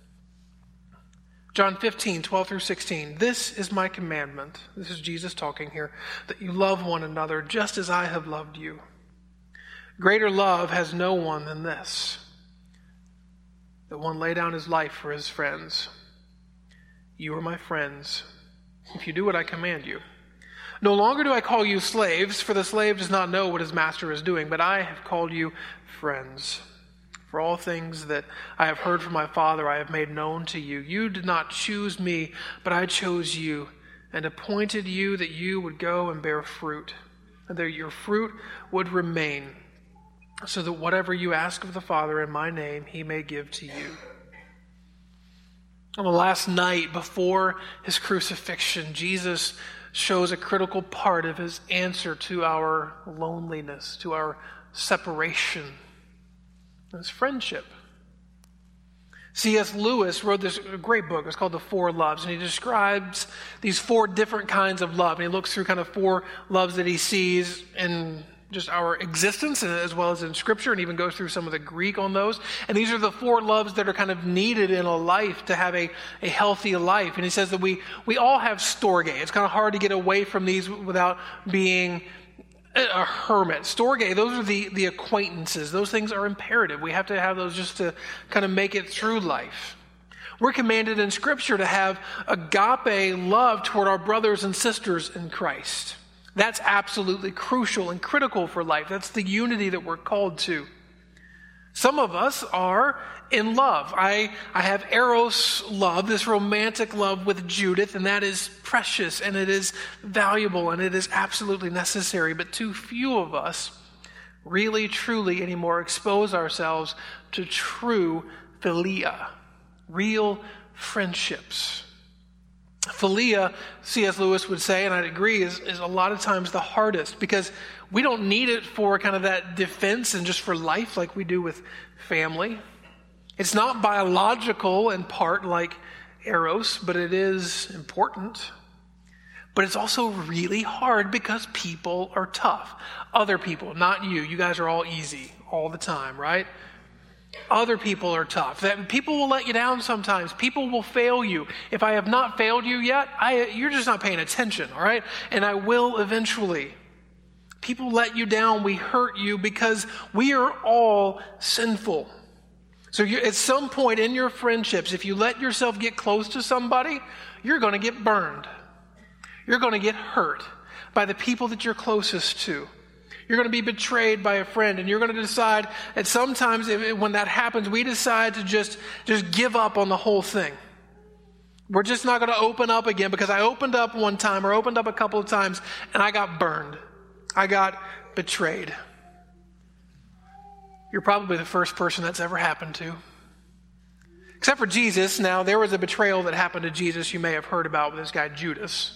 John 15:12 through 16. This is my commandment. This is Jesus talking here. That you love one another just as I have loved you. Greater love has no one than this, that one lay down his life for his friends. You are my friends if you do what I command you. No longer do I call you slaves, for the slave does not know what his master is doing, but I have called you friends. For all things that I have heard from my Father I have made known to you. You did not choose me, but I chose you and appointed you that you would go and bear fruit, and that your fruit would remain, so that whatever you ask of the Father in my name, he may give to you. On the last night before his crucifixion, Jesus shows a critical part of his answer to our loneliness, to our separation. It's friendship. C.S. Lewis wrote this great book. It's called The Four Loves. And he describes these four different kinds of love. And he looks through kind of four loves that he sees in just our existence as well as in Scripture, and even goes through some of the Greek on those. And these are the four loves that are kind of needed in a life to have a healthy life. And he says that we all have storge. It's kind of hard to get away from these without being a hermit. Storge, those are the acquaintances. Those things are imperative. We have to have those just to kind of make it through life. We're commanded in Scripture to have agape love toward our brothers and sisters in Christ. That's absolutely crucial and critical for life. That's the unity that we're called to. Some of us are in love. I have eros love, this romantic love with Judith, and that is precious and it is valuable and it is absolutely necessary. But too few of us really, truly anymore expose ourselves to true philia, real friendships. Philia, C.S. Lewis would say, and I'd agree, is a lot of times the hardest because we don't need it for kind of that defense and just for life like we do with family. It's not biological in part like eros, but it is important. But it's also really hard because people are tough. Other people, not you. You guys are all easy all the time, right? Other people are tough. That people will let you down sometimes. People will fail you. If I have not failed you yet, you're just not paying attention, all right? And I will eventually. People let you down. We hurt you because we are all sinful. So at some point in your friendships, if you let yourself get close to somebody, you're going to get burned. You're going to get hurt by the people that you're closest to. You're going to be betrayed by a friend, and you're going to decide that sometimes when that happens, we decide to just give up on the whole thing. We're just not going to open up again because I opened up one time or opened up a couple of times and I got burned. I got betrayed. You're probably the first person that's ever happened to. Except for Jesus. Now, there was a betrayal that happened to Jesus you may have heard about with this guy Judas.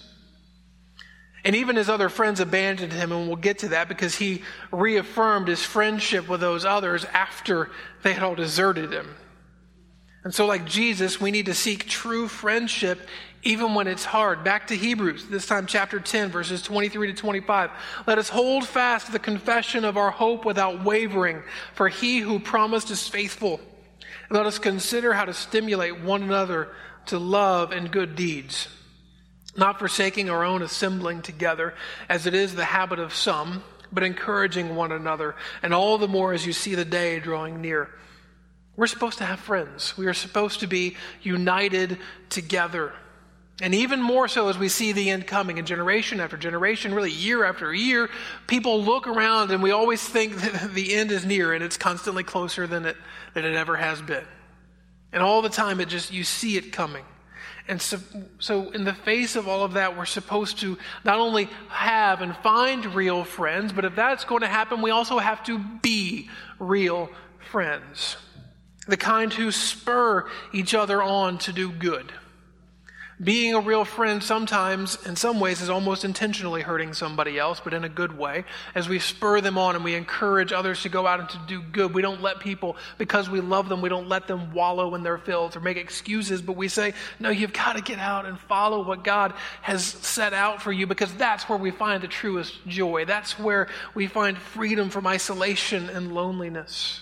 And even his other friends abandoned him, and we'll get to that because he reaffirmed his friendship with those others after they had all deserted him. And so like Jesus, we need to seek true friendship even when it's hard. Back to Hebrews, this time chapter 10, verses 23 to 25. Let us hold fast the confession of our hope without wavering, for he who promised is faithful. And let us consider how to stimulate one another to love and good deeds, not forsaking our own assembling together, as it is the habit of some, but encouraging one another, and all the more as you see the day drawing near. We're supposed to have friends. We are supposed to be united together. And even more so as we see the end coming, and generation after generation, really year after year, people look around and we always think that the end is near, and it's constantly closer than it ever has been. And all the time you see it coming. And so in the face of all of that, we're supposed to not only have and find real friends, but if that's going to happen, we also have to be real friends. The kind who spur each other on to do good. Being a real friend sometimes, in some ways, is almost intentionally hurting somebody else, but in a good way. As we spur them on and we encourage others to go out and to do good, we don't let people, because we love them, we don't let them wallow in their filth or make excuses, but we say, no, you've got to get out and follow what God has set out for you, because that's where we find the truest joy. That's where we find freedom from isolation and loneliness.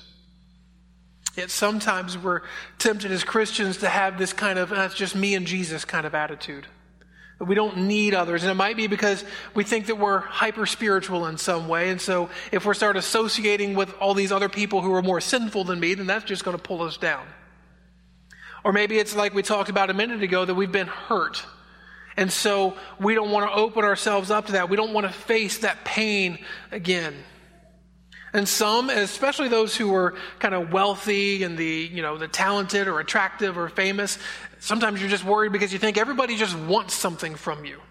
Yet sometimes we're tempted as Christians to have this kind of, that's just me and Jesus kind of attitude. That we don't need others. And it might be because we think that we're hyper-spiritual in some way. And so if we start associating with all these other people who are more sinful than me, then that's just going to pull us down. Or maybe it's like we talked about a minute ago, that we've been hurt. And so we don't want to open ourselves up to that. We don't want to face that pain again. And some, especially those who are kind of wealthy and the talented or attractive or famous, sometimes you're just worried because you think everybody just wants something from you.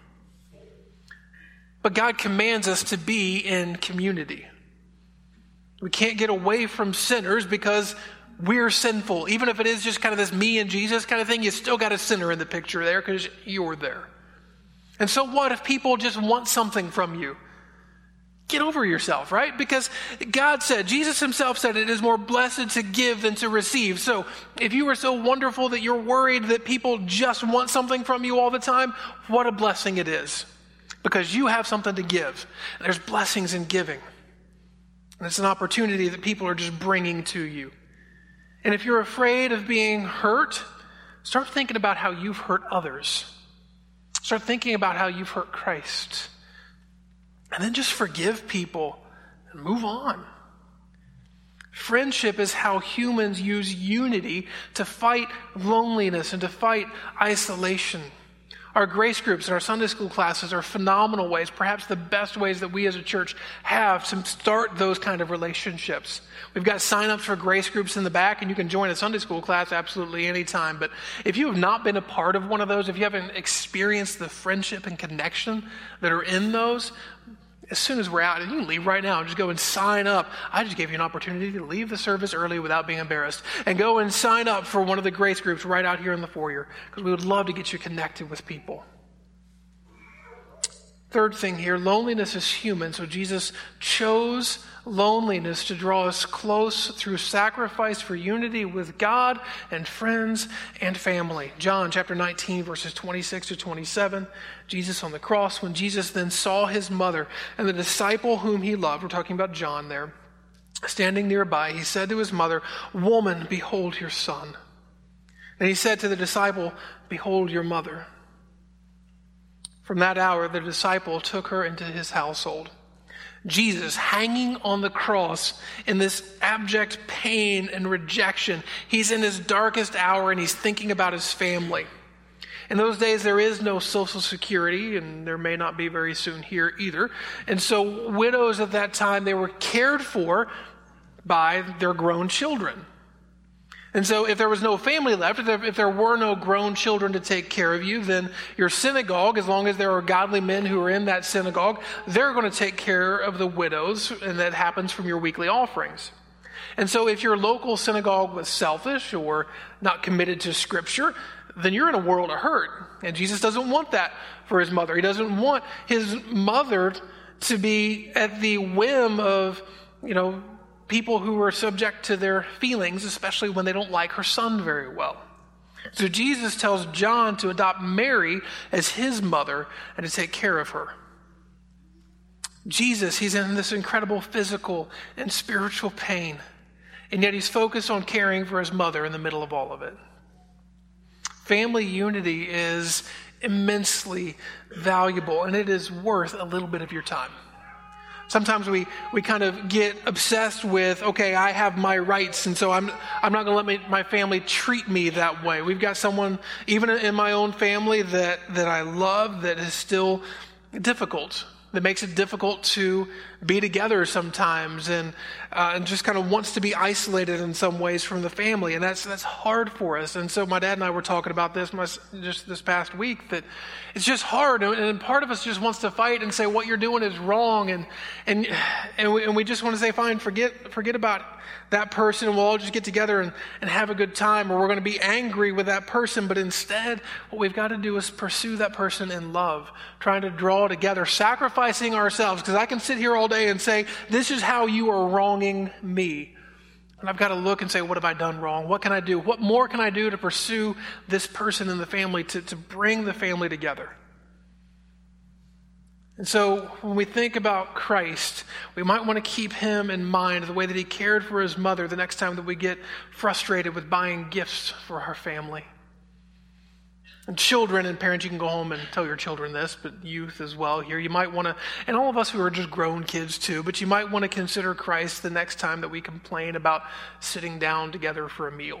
But God commands us to be in community. We can't get away from sinners because we're sinful. Even if it is just kind of this me and Jesus kind of thing, you still got a sinner in the picture there because you're there. And so what if people just want something from you? Get over yourself, right? Because God said, Jesus himself said, it is more blessed to give than to receive. So if you are so wonderful that you're worried that people just want something from you all the time, what a blessing it is. Because you have something to give. There's blessings in giving. And it's an opportunity that people are just bringing to you. And if you're afraid of being hurt, start thinking about how you've hurt others. Start thinking about how you've hurt Christ. And then just forgive people and move on. Friendship is how humans use unity to fight loneliness and to fight isolation. Our grace groups and our Sunday school classes are phenomenal ways, perhaps the best ways that we as a church have to start those kind of relationships. We've got sign-ups for grace groups in the back, and you can join a Sunday school class absolutely anytime. But if you have not been a part of one of those, if you haven't experienced the friendship and connection that are in those, as soon as we're out, and you can leave right now and just go and sign up. I just gave you an opportunity to leave the service early without being embarrassed and go and sign up for one of the grace groups right out here in the foyer, because we would love to get you connected with people. Third thing here, loneliness is human, so Jesus chose loneliness to draw us close through sacrifice for unity with God and friends and family. John chapter 19, verses 26 to 27, Jesus on the cross. When Jesus then saw his mother and the disciple whom he loved, we're talking about John there, standing nearby, he said to his mother, "Woman, behold your son." And he said to the disciple, "Behold your mother." From that hour, the disciple took her into his household. Jesus hanging on the cross in this abject pain and rejection. He's in his darkest hour and he's thinking about his family. In those days, there is no Social Security, and there may not be very soon here either. And so widows at that time, they were cared for by their grown children. And so if there was no family left, if there were no grown children to take care of you, then your synagogue, as long as there are godly men who are in that synagogue, they're going to take care of the widows, and that happens from your weekly offerings. And so if your local synagogue was selfish or not committed to Scripture, then you're in a world of hurt. And Jesus doesn't want that for his mother. He doesn't want his mother to be at the whim of, people who are subject to their feelings, especially when they don't like her son very well. So Jesus tells John to adopt Mary as his mother and to take care of her. Jesus, he's in this incredible physical and spiritual pain, and yet he's focused on caring for his mother in the middle of all of it. Family unity is immensely valuable, and it is worth a little bit of your time. Sometimes we kind of get obsessed with, okay, I have my rights, and so I'm not going to let my family treat me that way. We've got someone, even in my own family, that I love that is still difficult, that makes it difficult to be together sometimes, and just kind of wants to be isolated in some ways from the family, and that's hard for us. And so my dad and I were talking about this just this past week, that it's just hard, and part of us just wants to fight and say what you're doing is wrong, and we just want to say, fine, forget about that person, and we'll all just get together and have a good time, or we're going to be angry with that person. But instead, what we've got to do is pursue that person in love, trying to draw together, sacrificing ourselves, because I can sit here all day and say, this is how you are wronging me. And I've got to look and say, what have I done wrong? What can I do? What more can I do to pursue this person in the family, to bring the family together? And so when we think about Christ, we might want to keep him in mind, the way that he cared for his mother, the next time that we get frustrated with buying gifts for our family. And children and parents, you can go home and tell your children this, but youth as well here. You might want to, and all of us who are just grown kids too, but you might want to consider Christ the next time that we complain about sitting down together for a meal.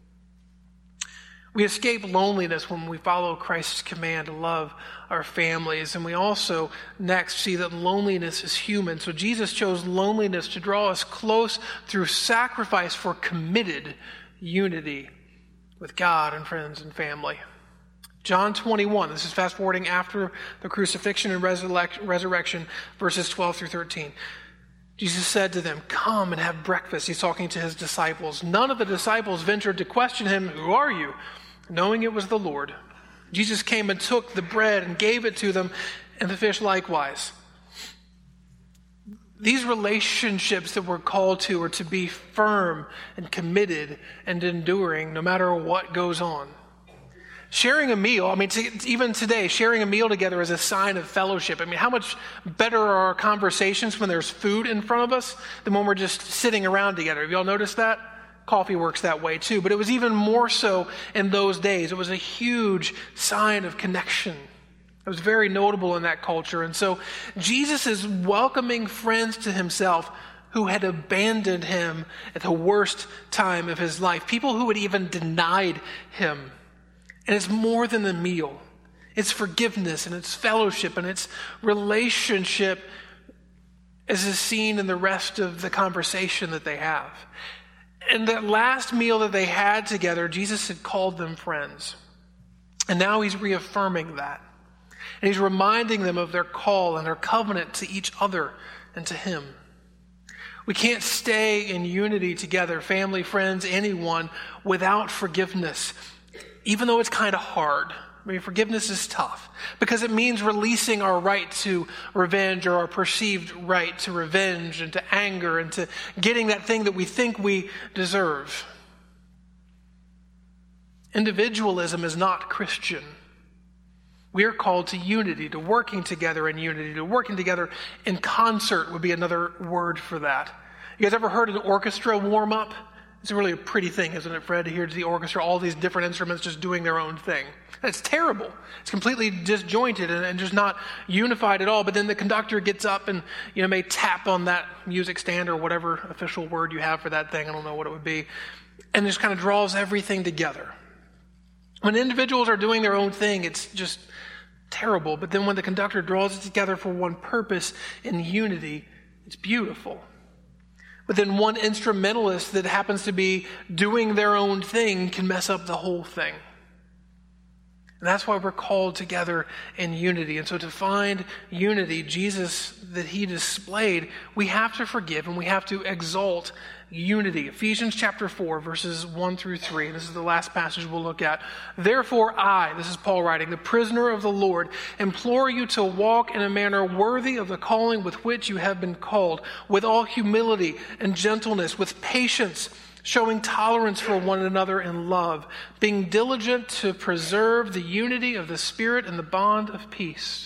We escape loneliness when we follow Christ's command to love our families. And we also next see that loneliness is human. So Jesus chose loneliness to draw us close through sacrifice for committed unity with God and friends and family. John 21, this is fast forwarding after the crucifixion and resurrection, verses 12 through 13. Jesus said to them, "Come and have breakfast." He's talking to his disciples. None of the disciples ventured to question him, "Who are you?" knowing it was the Lord. Jesus came and took the bread and gave it to them, and the fish likewise. These relationships that we're called to are to be firm and committed and enduring no matter what goes on. Sharing a meal, even today, sharing a meal together is a sign of fellowship. How much better are our conversations when there's food in front of us than when we're just sitting around together? Have y'all noticed that? Coffee works that way too, but it was even more so in those days. It was a huge sign of connection. It was very notable in that culture. And so Jesus is welcoming friends to himself who had abandoned him at the worst time of his life. People who had even denied him. And it's more than the meal. It's forgiveness and it's fellowship and it's relationship, as is seen in the rest of the conversation that they have. And that last meal that they had together, Jesus had called them friends. And now he's reaffirming that. And he's reminding them of their call and their covenant to each other and to him. We can't stay in unity together, family, friends, anyone, without forgiveness. Even though it's kind of hard. Forgiveness is tough because it means releasing our right to revenge or our perceived right to revenge and to anger and to getting that thing that we think we deserve. Individualism is not Christian. We are called to unity, to working together in unity, to working together in concert would be another word for that. You guys ever heard an orchestra warm up? It's really a pretty thing, isn't it, Fred, to hear the orchestra, all these different instruments just doing their own thing. It's terrible. It's completely disjointed and just not unified at all. But then the conductor gets up and, may tap on that music stand or whatever official word you have for that thing. I don't know what it would be. And just kind of draws everything together. When individuals are doing their own thing, it's just terrible. But then when the conductor draws it together for one purpose in unity, it's beautiful. But then one instrumentalist that happens to be doing their own thing can mess up the whole thing. And that's why we're called together in unity. And so to find unity, Jesus, that he displayed, we have to forgive and we have to exalt unity. Ephesians chapter 4, verses 1 through 3. This is the last passage we'll look at. Therefore I, this is Paul writing, the prisoner of the Lord, implore you to walk in a manner worthy of the calling with which you have been called, with all humility and gentleness, with patience, showing tolerance for one another in love, being diligent to preserve the unity of the Spirit in the bond of peace.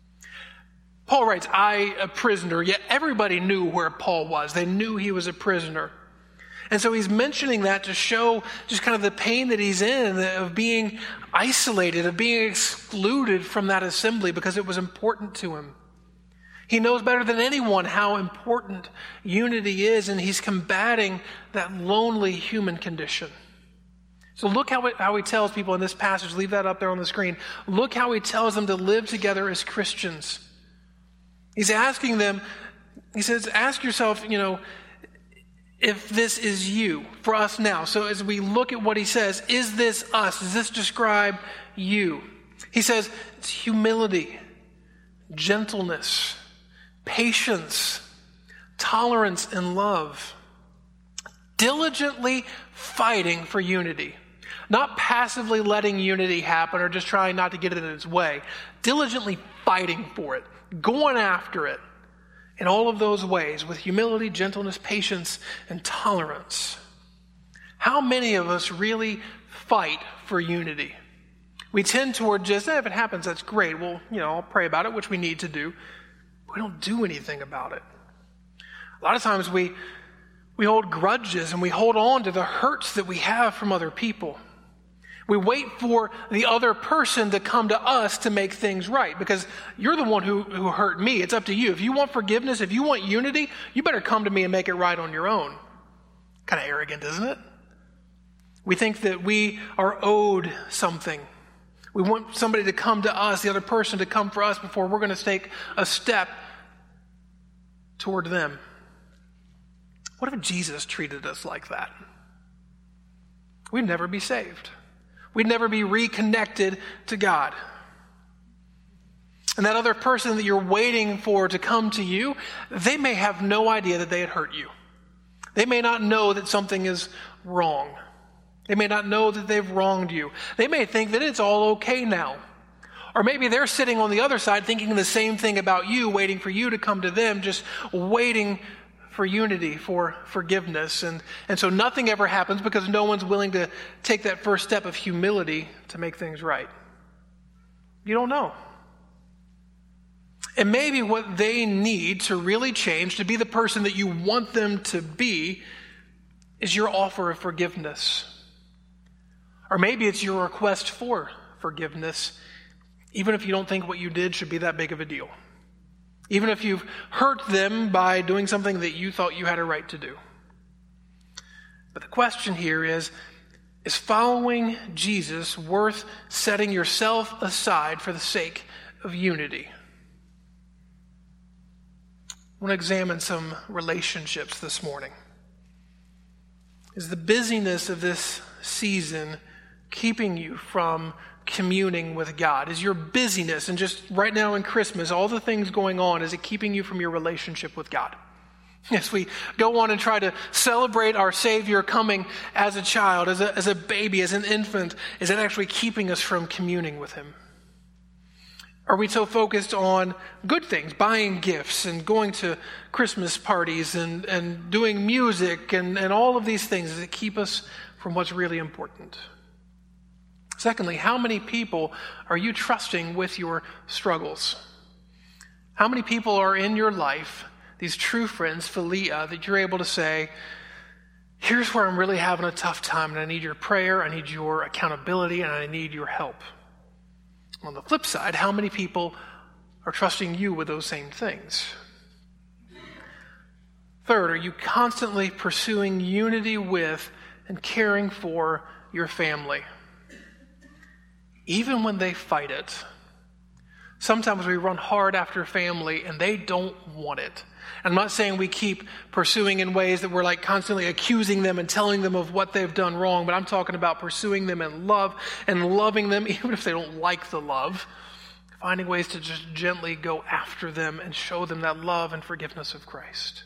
Paul writes, I, a prisoner, yet everybody knew where Paul was. They knew he was a prisoner. And so he's mentioning that to show just kind of the pain that he's in of being isolated, of being excluded from that assembly because it was important to him. He knows better than anyone how important unity is, and he's combating that lonely human condition. So look how he tells people in this passage, leave that up there on the screen. Look how he tells them to live together as Christians. He's asking them, he says, ask yourself, if this is you, for us now. So as we look at what he says, is this us? Does this describe you? He says, it's humility, gentleness, patience, tolerance, and love. Diligently fighting for unity. Not passively letting unity happen or just trying not to get it in its way. Diligently fighting for it. Going after it in all of those ways with humility, gentleness, patience, and tolerance. How many of us really fight for unity? We tend toward just, if it happens, that's great. Well, I'll pray about it, which we need to do. We don't do anything about it. A lot of times we hold grudges and we hold on to the hurts that we have from other people. We wait for the other person to come to us to make things right because you're the one who hurt me. It's up to you. If you want forgiveness, if you want unity, you better come to me and make it right on your own. Kind of arrogant, isn't it? We think that we are owed something. We want somebody to come to us, the other person to come for us before we're going to take a step toward them. What if Jesus treated us like that? We'd never be saved. We'd never be reconnected to God. And that other person that you're waiting for to come to you, they may have no idea that they had hurt you. They may not know that something is wrong. They may not know that they've wronged you. They may think that it's all okay now. Or maybe they're sitting on the other side thinking the same thing about you, waiting for you to come to them, just waiting for unity, for forgiveness. And so nothing ever happens because no one's willing to take that first step of humility to make things right. You don't know. And maybe what they need to really change, to be the person that you want them to be, is your offer of forgiveness. Or maybe it's your request for forgiveness, even if you don't think what you did should be that big of a deal. Even if you've hurt them by doing something that you thought you had a right to do. But the question here is following Jesus worth setting yourself aside for the sake of unity? I want to examine some relationships this morning. Is the busyness of this season keeping you from communing with God? Is your busyness, and just right now in Christmas, all the things going on, is it keeping you from your relationship with God? Yes, we go on and try to celebrate our Savior coming as a child, as a baby, as an infant. Is it actually keeping us from communing with Him? Are we so focused on good things, buying gifts and going to Christmas parties and doing music and all of these things that keep us from what's really important? Secondly, how many people are you trusting with your struggles? How many people are in your life, these true friends, Philia, that you're able to say, here's where I'm really having a tough time, and I need your prayer, I need your accountability, and I need your help. On the flip side, how many people are trusting you with those same things? Third, are you constantly pursuing unity with and caring for your family, even when they fight it? Sometimes we run hard after family and they don't want it. I'm not saying we keep pursuing in ways that we're like constantly accusing them and telling them of what they've done wrong, but I'm talking about pursuing them in love and loving them even if they don't like the love, finding ways to just gently go after them and show them that love and forgiveness of Christ.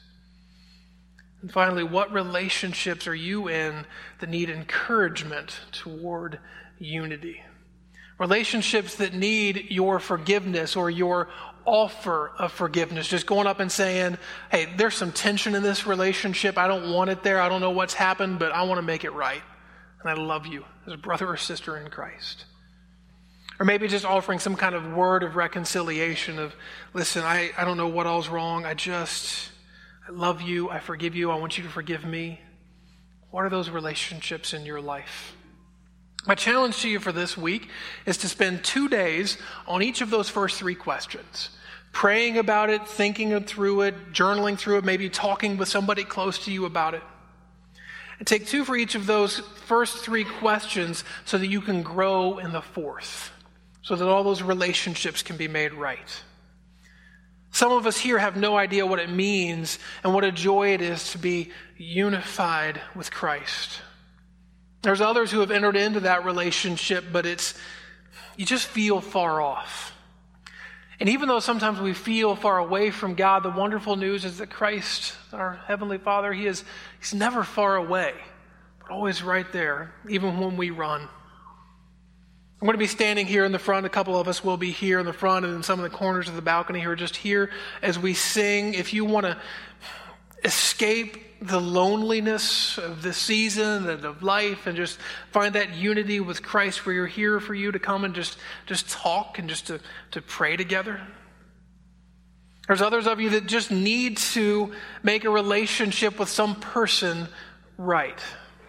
And finally, what relationships are you in that need encouragement toward unity? Relationships that need your forgiveness or your offer of forgiveness. Just going up and saying, hey, there's some tension in this relationship. I don't want it there. I don't know what's happened, but I want to make it right. And I love you as a brother or sister in Christ. Or maybe just offering some kind of word of reconciliation of, listen, I don't know what all's wrong. I love you. I forgive you. I want you to forgive me. What are those relationships in your life? My challenge to you for this week is to spend 2 days on each of those first 3 questions. Praying about it, thinking through it, journaling through it, maybe talking with somebody close to you about it. And take 2 for each of those first 3 questions so that you can grow in the 4th, so that all those relationships can be made right. Some of us here have no idea what it means and what a joy it is to be unified with Christ. There's others who have entered into that relationship, but you just feel far off. And even though sometimes we feel far away from God, the wonderful news is that Christ, our Heavenly Father, He's never far away, but always right there, even when we run. I'm going to be standing here in the front. A couple of us will be here in the front and in some of the corners of the balcony here, just here as we sing. If you want to escape the loneliness of this season and of life and just find that unity with Christ, where you're here for you to come and just talk and just to pray together. There's others of you that just need to make a relationship with some person right.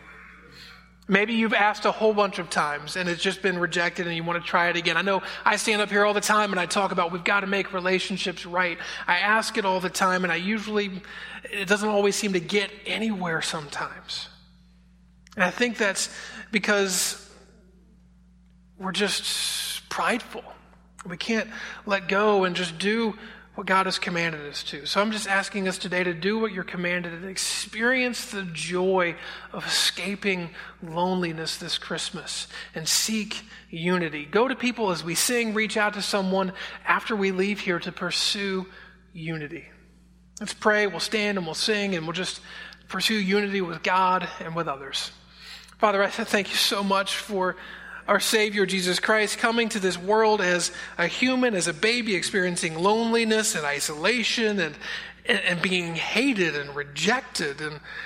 Maybe you've asked a whole bunch of times and it's just been rejected and you want to try it again. I know I stand up here all the time and I talk about we've got to make relationships right. I ask it all the time and it doesn't always seem to get anywhere sometimes. And I think that's because we're just prideful. We can't let go and just do what God has commanded us to. So I'm just asking us today to do what you're commanded and experience the joy of escaping loneliness this Christmas and seek unity. Go to people as we sing, reach out to someone after we leave here to pursue unity. Let's pray, we'll stand and we'll sing and we'll just pursue unity with God and with others. Father, I thank you so much for our Savior, Jesus Christ, coming to this world as a human, as a baby, experiencing loneliness and isolation and being hated and rejected.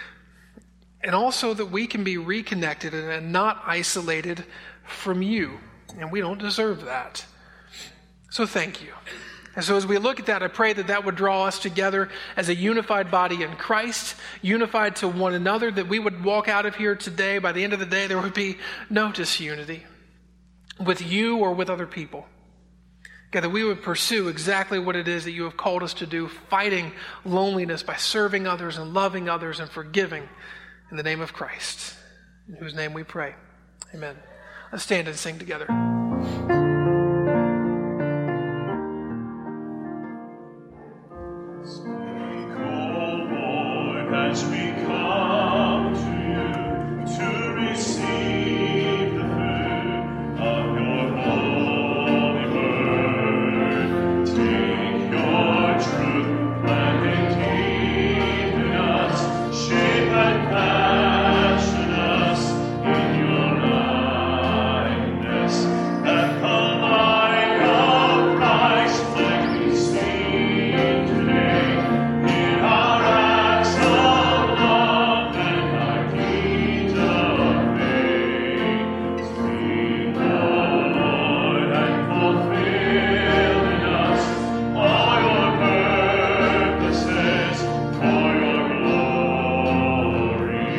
And also that we can be reconnected and not isolated from you. And we don't deserve that. So thank you. And so as we look at that, I pray that that would draw us together as a unified body in Christ, unified to one another, that we would walk out of here today. By the end of the day, there would be no disunity with you or with other people. God, that we would pursue exactly what it is that you have called us to do, fighting loneliness by serving others and loving others and forgiving in the name of Christ, in whose name we pray. Amen. Let's stand and sing together. As we come to you to receive the food of your holy word, take your truth and deepen us, shape and fashion us in your likeness, that the light of Christ might be seen today in our acts of love and our deeds of faith. Speak, O Lord, and fulfill in us all your purposes for your glory.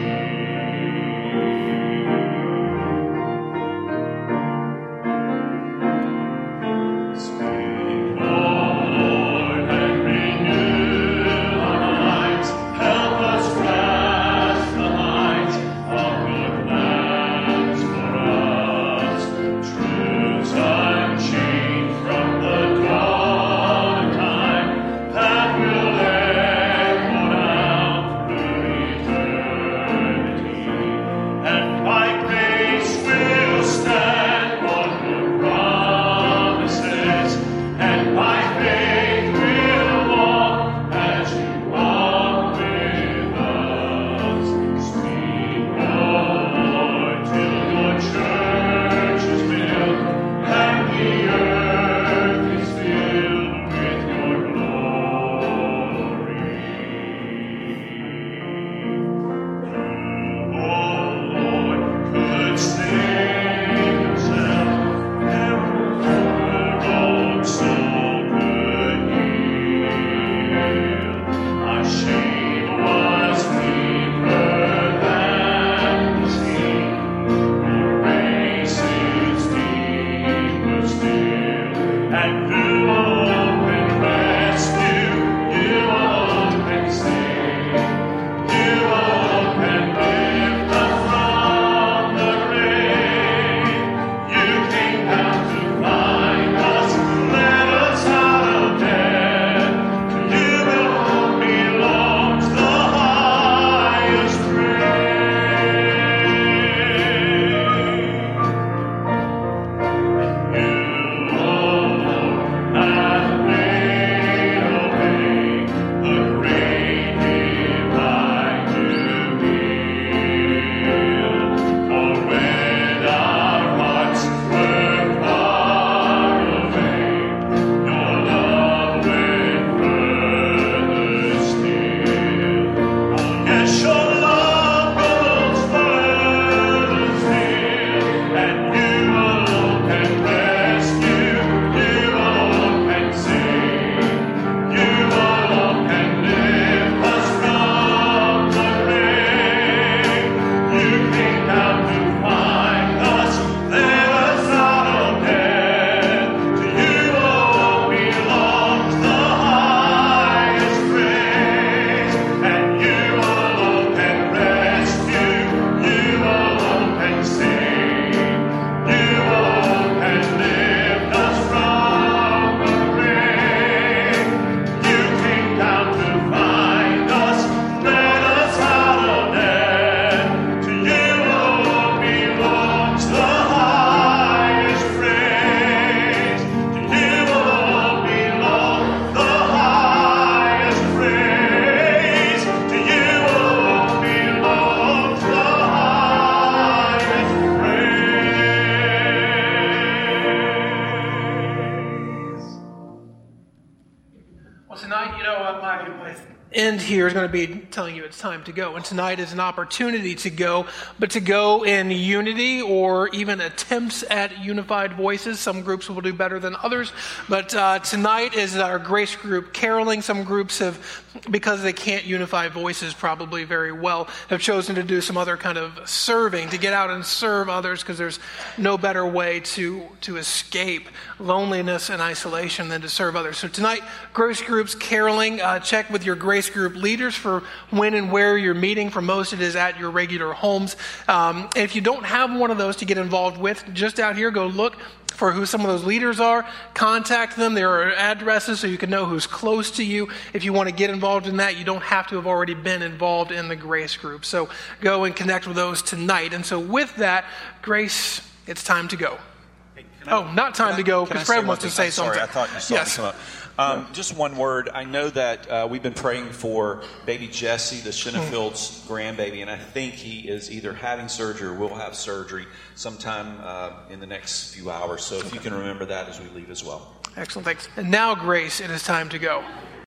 end here is going to be telling you it's time to go. And tonight is an opportunity to go, but to go in unity or even attempts at unified voices. Some groups will do better than others. But tonight is our grace group caroling. Some groups have, because they can't unify voices probably very well, have chosen to do some other kind of serving, to get out and serve others, because there's no better way to escape loneliness and isolation than to serve others. So tonight, grace groups caroling. Check with your grace group leaders for when and where you're meeting. For most, it is at your regular homes. And if you don't have one of those to get involved with, just out here, go look for who some of those leaders are. Contact them. There are addresses so you can know who's close to you. If you want to get involved in that, you don't have to have already been involved in the grace group. So go and connect with those tonight. And so with that, Grace, it's time to go. Not time to go, because Fred wants to say something. Sorry, I thought you saw me come up. Just one word. I know that we've been praying for baby Jesse, the Shinafield's grandbaby, and I think he is either having surgery or will have surgery sometime in the next few hours. So if you can remember that as we leave as well. Excellent, thanks. And now, Grace, it is time to go.